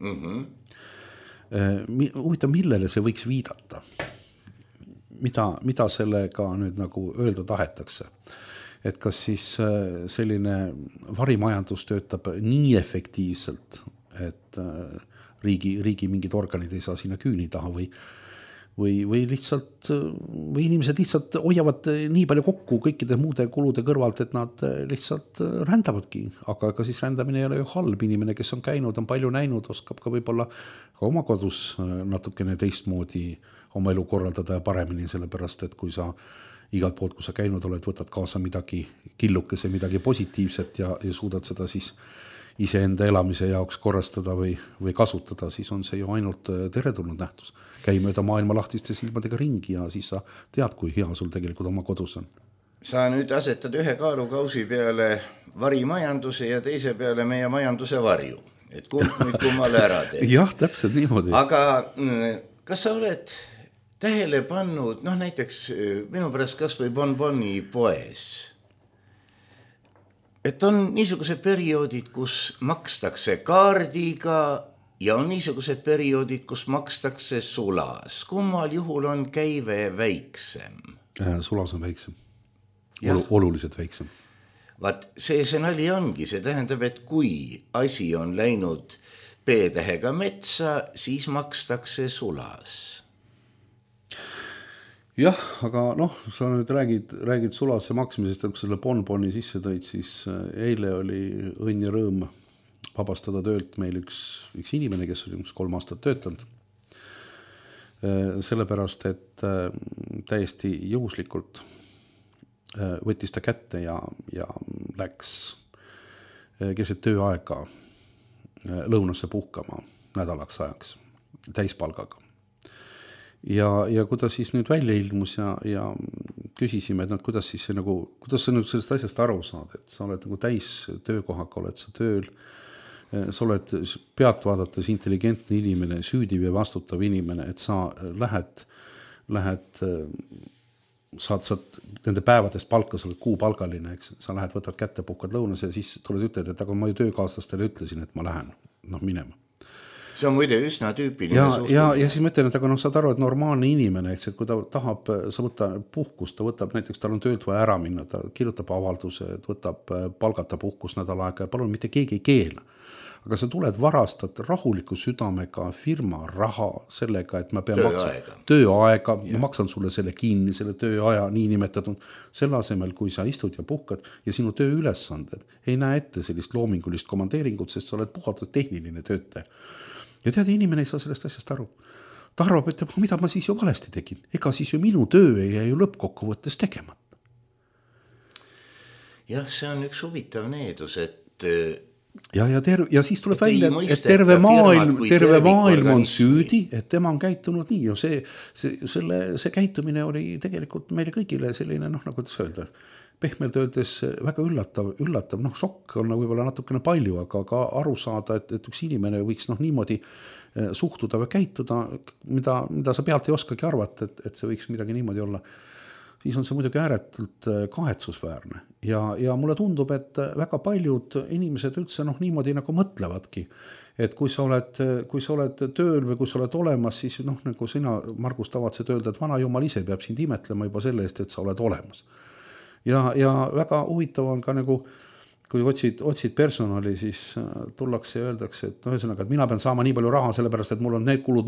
Huvitav, millele see võiks viidata? Mida sellega nüüd nagu öelda tahetakse? Et kas siis selline varimajandus töötab nii efektiivselt, et riigi mingid organid ei saa sinna küüni taha või inimesed lihtsalt hoiavad nii palju kokku kõikide muude kulude kõrvalt, et nad lihtsalt rändavadki, aga ka siis rändamine ei ole ju halb. Inimene, kes on käinud, on palju näinud, oskab ka võib-olla ka oma kodus natukene teistmoodi oma elu korraldada ja paremini, sellepärast, et kui sa igalt poolt, kui sa käinud oled, võtad kaasa midagi killukese, midagi positiivset ja suudad seda siis iseenda elamise jaoks korrastada või kasutada, siis on see ju ainult teretulnud nähtus. Käi mööda maailma lahtiste silmadega ringi ja siis sa tead, kui hea sul tegelikult oma kodus on. Sa nüüd asetad ühe kaalukausi peale varimajanduse ja teise peale meie majanduse varju. Et kummale ära teed. Jah, täpselt niimoodi. Aga kas sa oled tähele pannud, näiteks minu pärast kas või Bonboni poes, et on niisugused perioodid, kus makstakse kaardiga ja on niisugused perioodid, kus makstakse sulas. Kummal juhul on käive väiksem? Sulas on väiksem. Oluliselt väiksem. Vaat see nali ongi. See tähendab, et kui asi on läinud P-tähega metsa, siis makstakse sulas. jah, aga noh, sa nüüd räägid sulase maksmisest, et kui selle bonboni sisse tõid, siis eile oli õnn ja rõõm vabastada töölt meil üks inimene, kes oli 3 aastat töötanud. Sellepärast, et täiesti juhuslikult võttis ta kätte ja läks keset tööaega lõunasse puhkama nädalaks ajaks täispalgaga. Ja kui ta siis nüüd välja ilmus ja küsisime, et kuidas sa nüüd sellest asjast aru saad, et sa oled nagu täis töökohaga, oled sa tööl, sa oled pealt vaadates intelligentne inimene, süüdiv ja vastutav inimene, et sa lähed saad nende päevadest palka, sa oled kuupalgaline, eks, sa lähed, võtad kätte, puhkad lõunas ja siis tuled ütled, et aga ma ju töökaaslastele ütlesin, et ma lähen minema. See on muide üsna tüüpiline suhtumine. Ja siis ma ütlen, et aga saad aru, et normaalne inimene, et kui ta tahab, sa võtta puhkust, ta võtab näiteks, tal on töölt vaja ära minna, ta kirjutab avalduse, võtab palgata puhkus nädal aega ja palun mitte keegi ei keela. Aga sa tuled varastad rahuliku südamega firma raha sellega, et ma pean tööaega, ma maksan sulle selle kinni, selle tööaja niinimetatud, selle asemel, kui sa istud ja puhkad ja sinu tööülesanded ei näe ette sellist loomingulist komandeeringut, sest sa oled puhalt tehniline töötaja. Ja tead, inimene ei saa sellest asjast aru. Ta arvab, et mida ma siis ju valesti tegin. Ega siis ju minu töö ei jää ju lõppkokkuvõttes tegemata. Jah, see on üks huvitav needus, et ja siis tuleb välja, et terve maailm on süüdi, et tema on käitunud nii. Ja see käitumine oli tegelikult meile kõigile selline, nagu öelda, pehmelt öeldes väga üllatav, šokk on võib-olla natukene palju, aga ka aru saada, et üks inimene võiks niimoodi suhtuda või käituda, mida sa pealt ei oskagi arvata, et see võiks midagi niimoodi olla. Siis on see muidugi ääretult kahetsusväärne ja mulle tundub, et väga paljud inimesed üldse niimoodi nagu mõtlevadki, et kui sa oled tööl või kui sa oled olemas, siis nagu sina, Margus, tavatsed öelda, et vana jumal ise peab sind imetlema juba selle eest, et sa oled olemas. Ja väga huvitav on ka nagu, kui otsid personali, siis tullakse ja öeldakse, et ühesõnaga, et mina pean saama nii palju raha, sellepärast, et mul on need kulud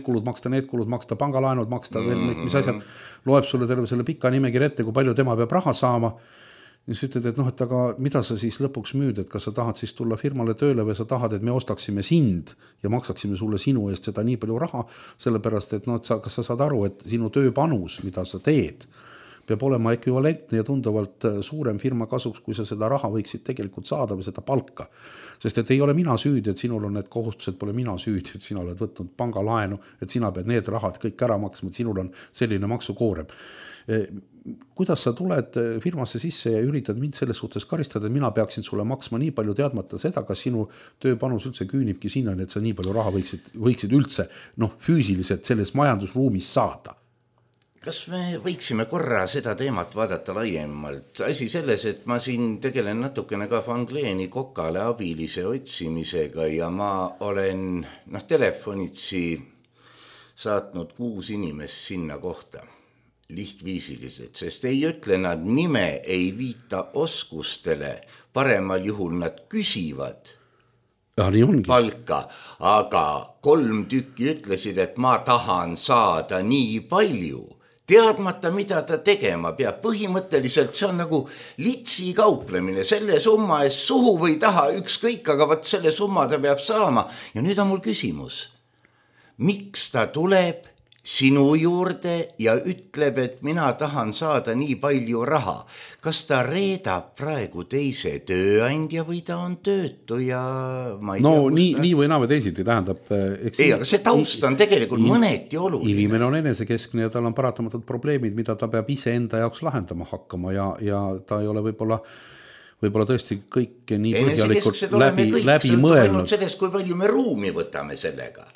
maksta, pangalaenud maksta, veel mis asjad, loeb sulle terve selle pika nimekirja ette, kui palju tema peab raha saama. Ja siis ütled, et aga mida sa siis lõpuks müüd, et kas sa tahad siis tulla firmale tööle või sa tahad, et me ostaksime sind ja maksaksime sulle sinu eest seda nii palju raha, sellepärast, et kas sa saad aru, et sinu tööpanus, mida sa teed, peab olema ekvivalentne ja tunduvalt suurem firma kasuks, kui sa seda raha võiksid tegelikult saada või seda palka. Sest et ei ole mina süüdi, et sinul on need kohustused, pole mina süüdi, et sina oled võtnud pangalaenu, et sina pead need rahad kõik ära maksma, et sinul on selline maksukoorem. Kuidas sa tuled firmasse sisse ja üritad mind selles suhtes karistada, et mina peaksin sulle maksma nii palju teadmata seda, kas sinu tööpanus üldse küünibki sinna, et sa nii palju raha võiksid üldse füüsiliselt selles majandusruumis saada. Kas me võiksime korra seda teemat vaadata laiemalt? Asi selles, et ma siin tegelen natukene ka Van Gleeni Kokale abilise otsimisega ja ma olen telefonitsi saatnud 6 inimest sinna kohta. Lihtviisilised, sest ei ütle nad nime, ei viita oskustele, paremal juhul nad küsivad palka, aga 3 tükki ütlesid, et ma tahan saada nii palju. Teadmata, mida ta tegema peab. Põhimõtteliselt see on nagu litsi kauplemine, selle summa eest suhu või taha ükskõik, aga võt selle summa ta peab saama. Ja nüüd on mul küsimus, miks ta tuleb sinu juurde ja ütleb, et mina tahan saada nii palju raha? Kas ta reedab praegu teise tööandja või ta on töötu ja ma ei tea, nii või naa või teisiti tähendab. Ei, aga see taust on tegelikult mõneti oluline. Inimene on enesekeskne ja tal on paratamatult probleemid, mida ta peab ise enda jaoks lahendama hakkama ja ta ei ole võib-olla tõesti kõike nii põhjalikult läbi mõelnud. Sellest, kui palju me ruumi võtame sellega.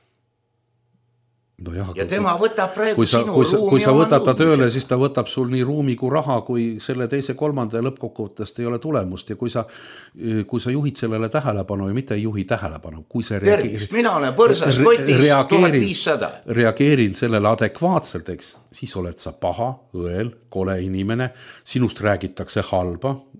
Ja tema võtab praegu kui sinu ruumi. Kui sa võtab ta tööle, siis ta võtab sul nii ruumi kui raha, kui selle teise 3. lõppkokkuvõttest ei ole tulemust. Ja kui sa juhid sellele tähelepanu ja mitte ei juhi tähelepanu. Tervist, mina olen põrsas kotis 1500. Reageerin sellele adekvaatselt, eks, siis oled sa paha, õel, kole inimene, sinust räägitakse halba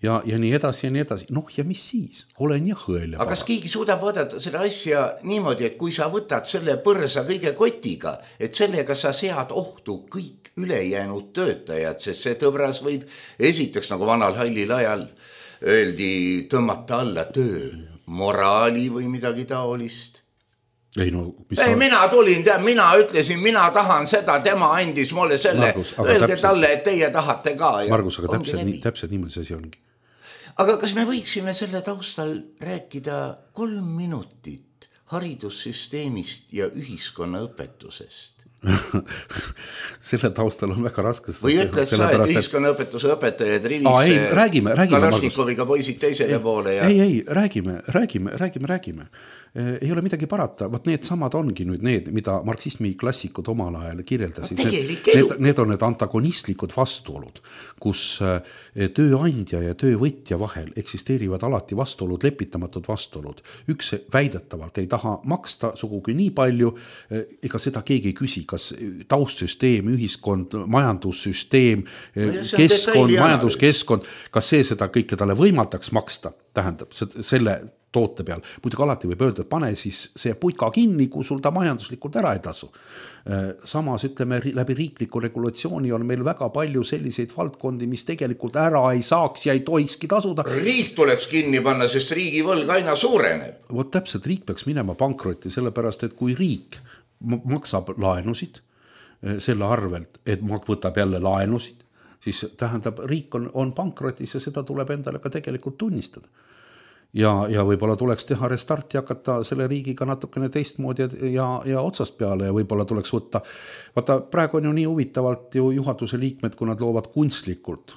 ja nii edasi ja nii edasi. Noh, ja mis siis? Olen ja hõel. Aga kas keegi suudab vaadata seda asja niimoodi, et kui sa võtad selle põrsa kõige kotiga, et sellega sa sead ohtu kõik ülejäänud töötajad, sest see tõbras võib esiteks, nagu vanal hallil ajal öeldi, tõmmata alla töö, moraali või midagi taolist. Ei, no, mina tulin, mina ütlesin, mina tahan seda, tema andis mulle selle, öelge talle, et teie tahate ka. Margus, aga täpselt niimoodi see asi ongi. Aga kas me võiksime selle taustal rääkida 3 minutit haridussüsteemist ja ühiskonnaõpetusest? Selle taustal on väga raske. Või ütled sa, et ühiskonnaõpetuse õpetajad rivis Kalašnikoviga poisid teisele poole? Ei, räägime. Ei ole midagi parata, vaat need samad ongi nüüd need, mida marksismi klassikud omal ajal kirjeldasid. Need on need antagonistlikud vastuolud, kus tööandja ja töövõtja vahel eksisteerivad alati vastuolud, lepitamatud vastuolud. Üks väidetavalt ei taha maksta sugugi nii palju, ega seda keegi ei küsi, kas taustsüsteem, ühiskond, majandussüsteem, keskkond, majanduskeskkond, kas see seda kõike talle võimaldaks maksta, tähendab selle toote peal. Muidugi alati võib öelda, et pane siis see putka kinni, kui sul ta majanduslikult ära ei tasu. Samas ütleme, läbi riikliku regulatsiooni on meil väga palju selliseid valdkondi, mis tegelikult ära ei saaks ja ei tohikski tasuda. Riik tuleks kinni panna, sest riigi võlg aina suureneb. Vot täpselt, riik peaks minema pankrotti, sellepärast, et kui riik maksab laenusid selle arvelt, et võtab jälle laenusid, siis tähendab, riik on pankrotis ja seda tuleb endale ka tegelikult tunnistada. Ja võib-olla tuleks teha restarti ja hakata selle riigiga natukene teistmoodi ja otsast peale ja võib-olla tuleks võtta. Vaata, praegu on ju nii huvitavalt ju juhatuse liikmed, kui nad loovad kunstlikult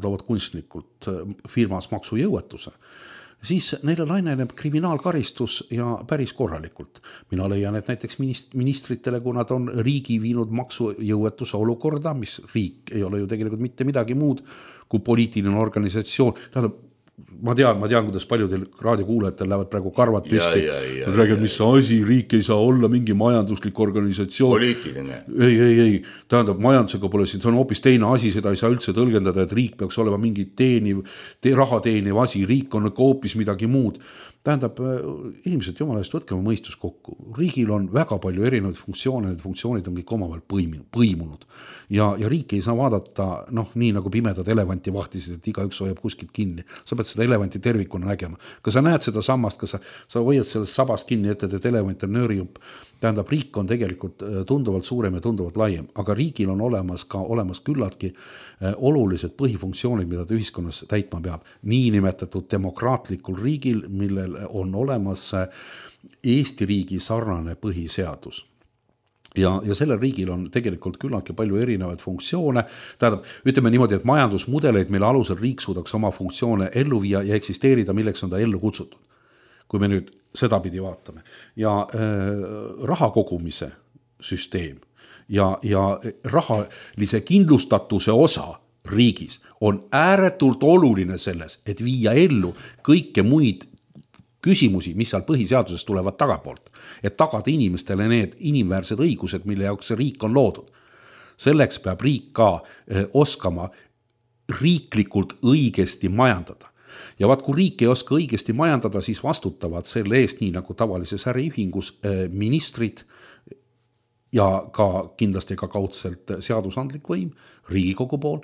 firmas maksujõuetuse, siis neile laineneb kriminaalkaristus ja päris korralikult. Mina leian, et näiteks ministritele, kui nad on riigi viinud maksujõuetuse olukorda, mis riik ei ole ju tegelikult mitte midagi muud kui poliitiline organisatsioon, tähendab, ma tean, kuidas paljudel raadiokuulajatel lähevad praegu karvad püsti. Nad räägivad, mis asi, riik ei saa olla mingi majanduslik organisatsioon. Poliitiline. Ei. Tähendab, majandusega pole siin, see on hoopis teine asi, seda ei saa üldse tõlgendada, et riik peaks olema mingi raha teeniv asi, riik on hoopis midagi muud. Tähendab, inimesed jumala eest võtke oma mõistus kokku. Riigil on väga palju erinevaid funktsioone, need funktsioonid on kõik omavahel põimunud. Ja riik ei saa vaadata, nii nagu pimedad elevanti vahtisid, et igaüks hoiab kuskilt kinni. Sa pead seda elevanti tervikuna nägema. Kas sa näed seda sammast, kas sa hoiad sellest sabast kinni, et elevant on nöörijupp. Tähendab, riik on tegelikult tunduvalt suurem ja tunduvalt laiem, aga riigil on olemas küllaltki olulised põhifunktsioonid, mida ta ühiskonnas täitma peab. Niinimetatud demokraatlikul riigil, millel on olemas Eesti riigi sarnane põhiseadus. Ja sellel riigil on tegelikult küllaltki palju erinevaid funktsioone. Tähendab, ütleme niimoodi, et majandusmudeleid, mille alusel riik suudaks oma funktsioone ellu viia ja eksisteerida, milleks on ta ellu kutsutud. Kui me nüüd seda pidi vaatame. Ja raha kogumise süsteem ja rahalise kindlustatuse osa riigis on ääretult oluline selles, et viia ellu kõike muid küsimusi, mis seal põhiseadusest tulevad tagapoolt, et tagada inimestele need inimväärsed õigused, mille jaoks see riik on loodud. Selleks peab riik ka oskama riiklikult õigesti majandada. Ja vaat, kui riik ei oska õigesti majandada, siis vastutavad selle eest, nii nagu tavalises äriühingus, ministrid ja ka kindlasti ka kaudselt seadusandlik võim, Riigikogu pool.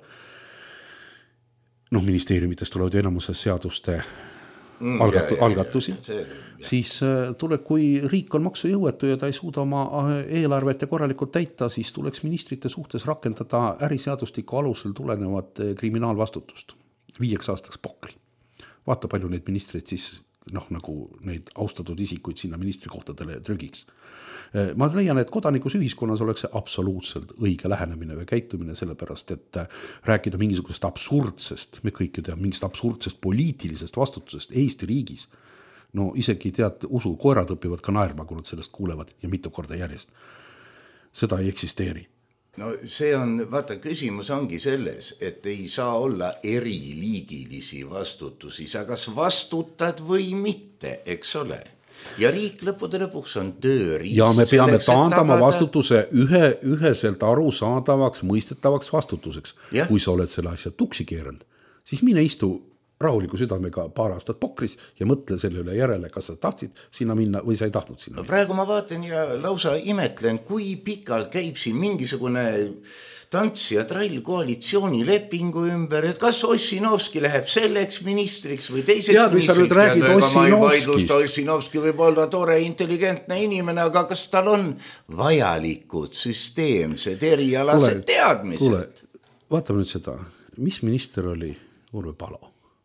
Ministeeriumitest tulevad enamuses seaduste algatusi, siis tuleb, kui riik on maksujõuetu ja ta ei suuda oma eelarvet ja korralikult täita, siis tuleks ministrite suhtes rakendada äriseadustiku alusel tulenevat kriminaalvastutust 5 aastaks pokri. Vaata, palju neid ministreid siis, nagu neid austatud isikuid sinna ministrikohtadele trügiks. Ma leian, et kodanikus ühiskonnas oleks see absoluutselt õige lähenemine või käitumine, sellepärast, et rääkida mingisugusest absurdsest, me kõik ju teame, mingist absurdsest poliitilisest vastutusest Eesti riigis. Isegi usu, koerad õpivad ka naerma, kui nad sellest kuulevad ja mitu korda järjest. Seda ei eksisteeri. See on, vaata, küsimus ongi selles, et ei saa olla eriliigilisi vastutusi, sa kas vastutad või mitte, eks ole. Ja riik lõppude lõpuks on tööriist. Ja me peame taandama vastutuse üheselt arusaadavaks, mõistetavaks vastutuseks. Ja. Kui sa oled selle asja tuksi keeranud, siis mine istu rahuliku südamega paar aastat pokris ja mõtle selle üle järele, kas sa tahtsid sinna minna või sa ei tahtnud sinna minna. Praegu ma vaatan ja lausa imetlen, kui pikalt käib siin mingisugune tants ja trall koalitsioonilepingu ümber, et kas Ossinovski läheb selleks ministriks või teiseks ministriks. Ma ei vaidlusta, Ossinovski võib olla tore, intelligentne inimene, aga kas tal on vajalikud süsteemsed erialased teadmised? Kuule, vaatame nüüd seda, mis minister oli Urve Palo?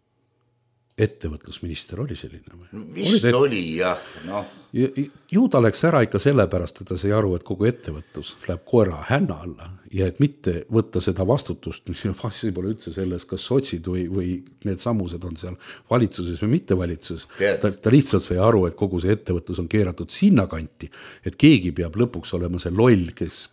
Ettevõtlusminister oli selline? Vist oli, jah. No. Ju ta läks ära ikka sellepärast, et ta sai aru, et kogu ettevõtlus läheb koera hänna alla ja et mitte võtta seda vastutust, mis passi pole üldse selles, kas sotsid või need sammused on seal valitsuses või mitte valitsuses. Ta lihtsalt sai aru, et kogu see ettevõtlus on keeratud sinna kanti, et keegi peab lõpuks olema see loll,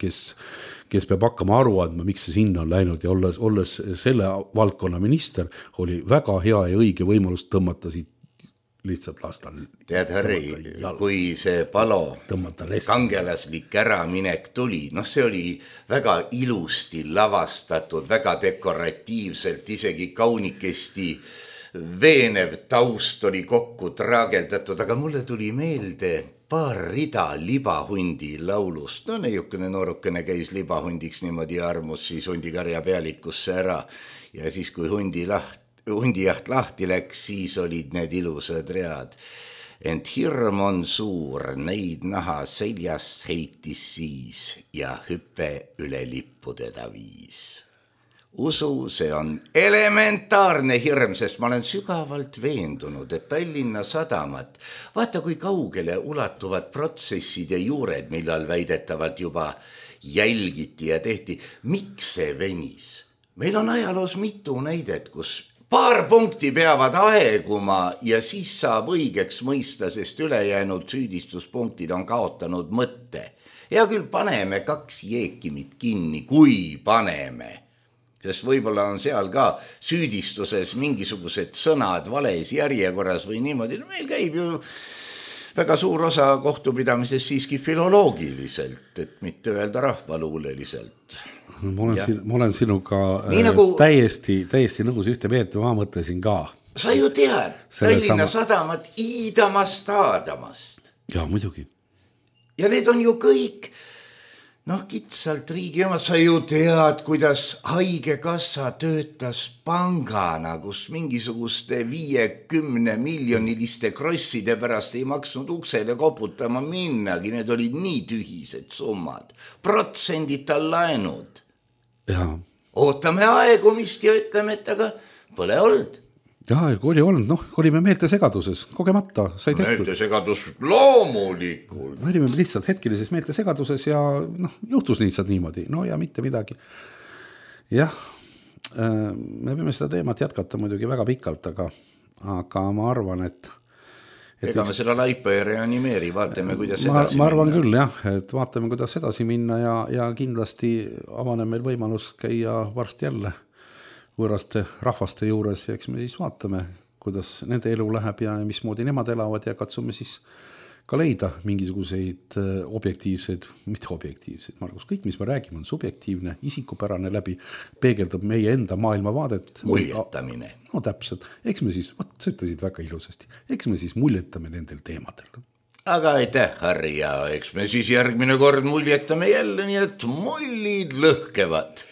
kes peab hakkama aru andma, miks see sinna on läinud ja olles selle valdkonna minister, oli väga hea ja õige võimalus tõmmata siit lihtsalt lasta. Tead, Harri, kui see Palo kangelaslik äraminek tuli, see oli väga ilusti lavastatud, väga dekoratiivselt, isegi kaunikesti veenev taust oli kokku traageldatud, aga mulle tuli meelde paar rida Libahundi laulust. Niisugune noorukene käis libahundiks niimoodi ja armus siis hundikarja pealikusse ära ja siis, kui hundijaht lahti läks, siis olid need ilusad read. Ent hirm on suur, neid naha seljast heitis siis ja hüppe üle lippude ta viis. Usu, see on elementaarne hirm, sest ma olen sügavalt veendunud, et Tallinna Sadamat, vaata kui kaugele ulatuvad protsessid ja juured, millal väidetavalt juba jälgiti ja tehti. Miks see venis? Meil on ajaloos mitu näidet, kus paar punkti peavad aeguma ja siis saab õigeks mõista, sest ülejäänud süüdistuspunktid on kaotanud mõtte. Hea küll, paneme 2 jeekimit kinni, kui paneme. Sest võib-olla on seal ka süüdistuses mingisugused sõnad vales järjekorras või niimoodi. Meil käib ju väga suur osa kohtupidamisest siiski filoloogiliselt, et mitte öelda rahvaluuleliselt. Ma olen sinuga nagu täiesti nõus ühte meelt, ma mõtlesin ka. Sa ju tead, Tallinna Sadamat iidamast aadamast. Ja, muidugi. Ja need on ju kõik kitsalt riigi omad. Sa ju tead, kuidas haigekassa töötas pangana, kus mingisuguste 50 miljoniliste krosside pärast ei maksnud uksele koputama minnagi. Need olid nii tühised summad. Protsendita laenud. Ja. Ootame aegumist ja ütleme, et aga pole olnud. Jah, oli olnud, olime meeltesegaduses, kogemata sai tehtud. Meeltesegadus loomulikult. Me olime lihtsalt hetkelises meeltesegaduses ja juhtus lihtsalt niimoodi, ja mitte midagi. Jah, me peame seda teemat jätkata muidugi väga pikalt, aga ma arvan, et ega me seda laipa ei reanimeeri, vaatame, kuidas edasi minna. Ma arvan küll, jah, et vaatame, kuidas edasi minna ja kindlasti avaneb meil võimalus käia varsti jälle võõraste rahvaste juures ja eks me siis vaatame, kuidas nende elu läheb ja mismoodi nemad elavad ja katsume siis ka leida mingisuguseid objektiivseid, mitte objektiivseid, Margus, kõik, mis me räägime, on subjektiivne, isikupärane läbi, peegeldab meie enda maailmavaadet. Muljetamine. Täpselt. Eks me siis, sa ütlesid väga ilusasti, eks me siis muljetame nendel teemadel. Aga aitäh, Harri, ja eks me siis järgmine kord muljetame jälle, nii et mullid lõhkevad.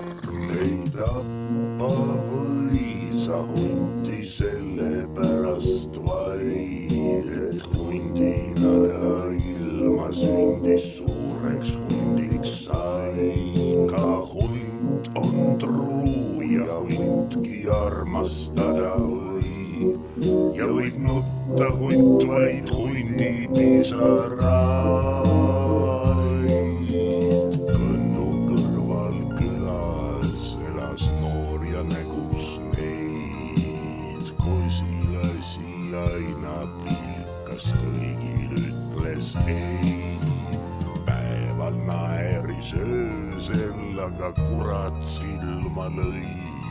Tappa või sa hundi selle pärast armastada võib ja võib nutta hunt vaid hundi pisaraid. Kõnnu kõrval külas elas noor ja nägus neid, kosilasi aina pilkas kõigil ütles ei. Päeval naeris öösel, aga kurat silma lõi.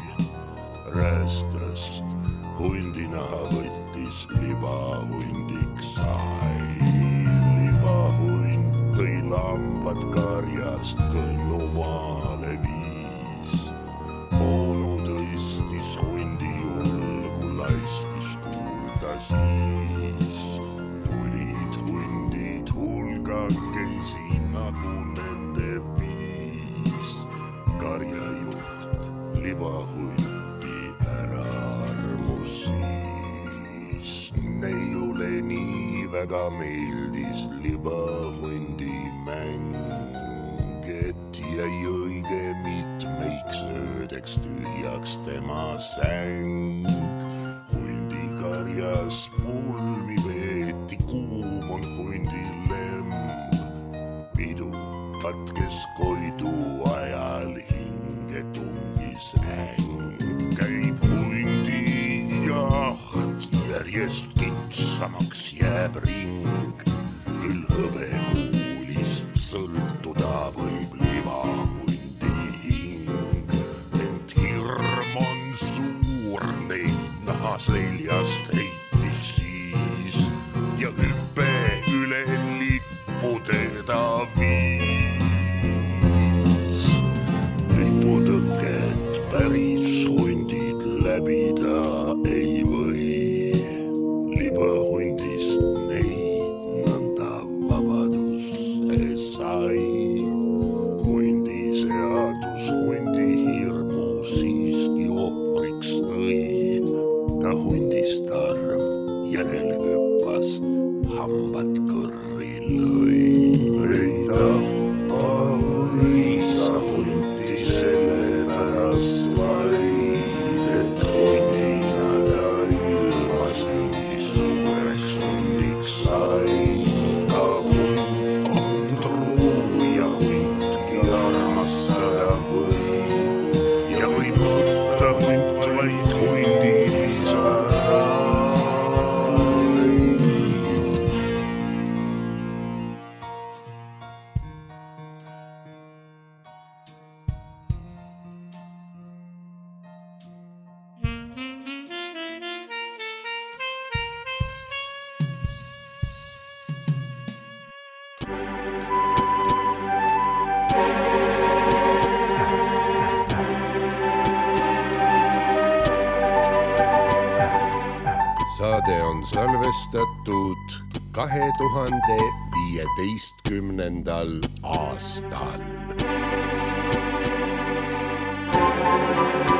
Räästast hundinaha võttis, libahundiks sai. Libahund tõi lambad karjast Kõnnu maale viis. Onu tõstis hundi julgu, laiskis kuulda siis. Tulid hundid hulgakesi nagu nende viis. Karjajuht libahunti ära armusis. Neiule nii väga meeldis libahundi mäng, et jäi õige mitmeiks öödeks tühjaks tema säng. Hundi karjas pulmi veeti, kuum on hundi lemb. Pidu katkes Koidu ajal, hinge tungis äng. Käib hundi jaht, järjest kitsamaks jääb ring. Küll hõbekuulist sõltuda võib libahundi hing. Ent hirm on suur, neid naha seljast heitis siis ja hüppe üle lippu teda viis. Liputõket päris hundid läbida ei või. Libahundist neid nõnda vabaduse sai. Hundi seadus hundi hirmu siiski ohvriks tõi. Ta hundist arm järel hüppas, hambad kõrri lõi. Ei tappa või sa hundi sellepärast vaid, et hundina ta ilma sündis suureks hundiks sai. Ka hund on truu ja hundki armastada võib ja võib nutta hunt vaid hundi pisaraid. Saade on salvestatud 2015. aastal.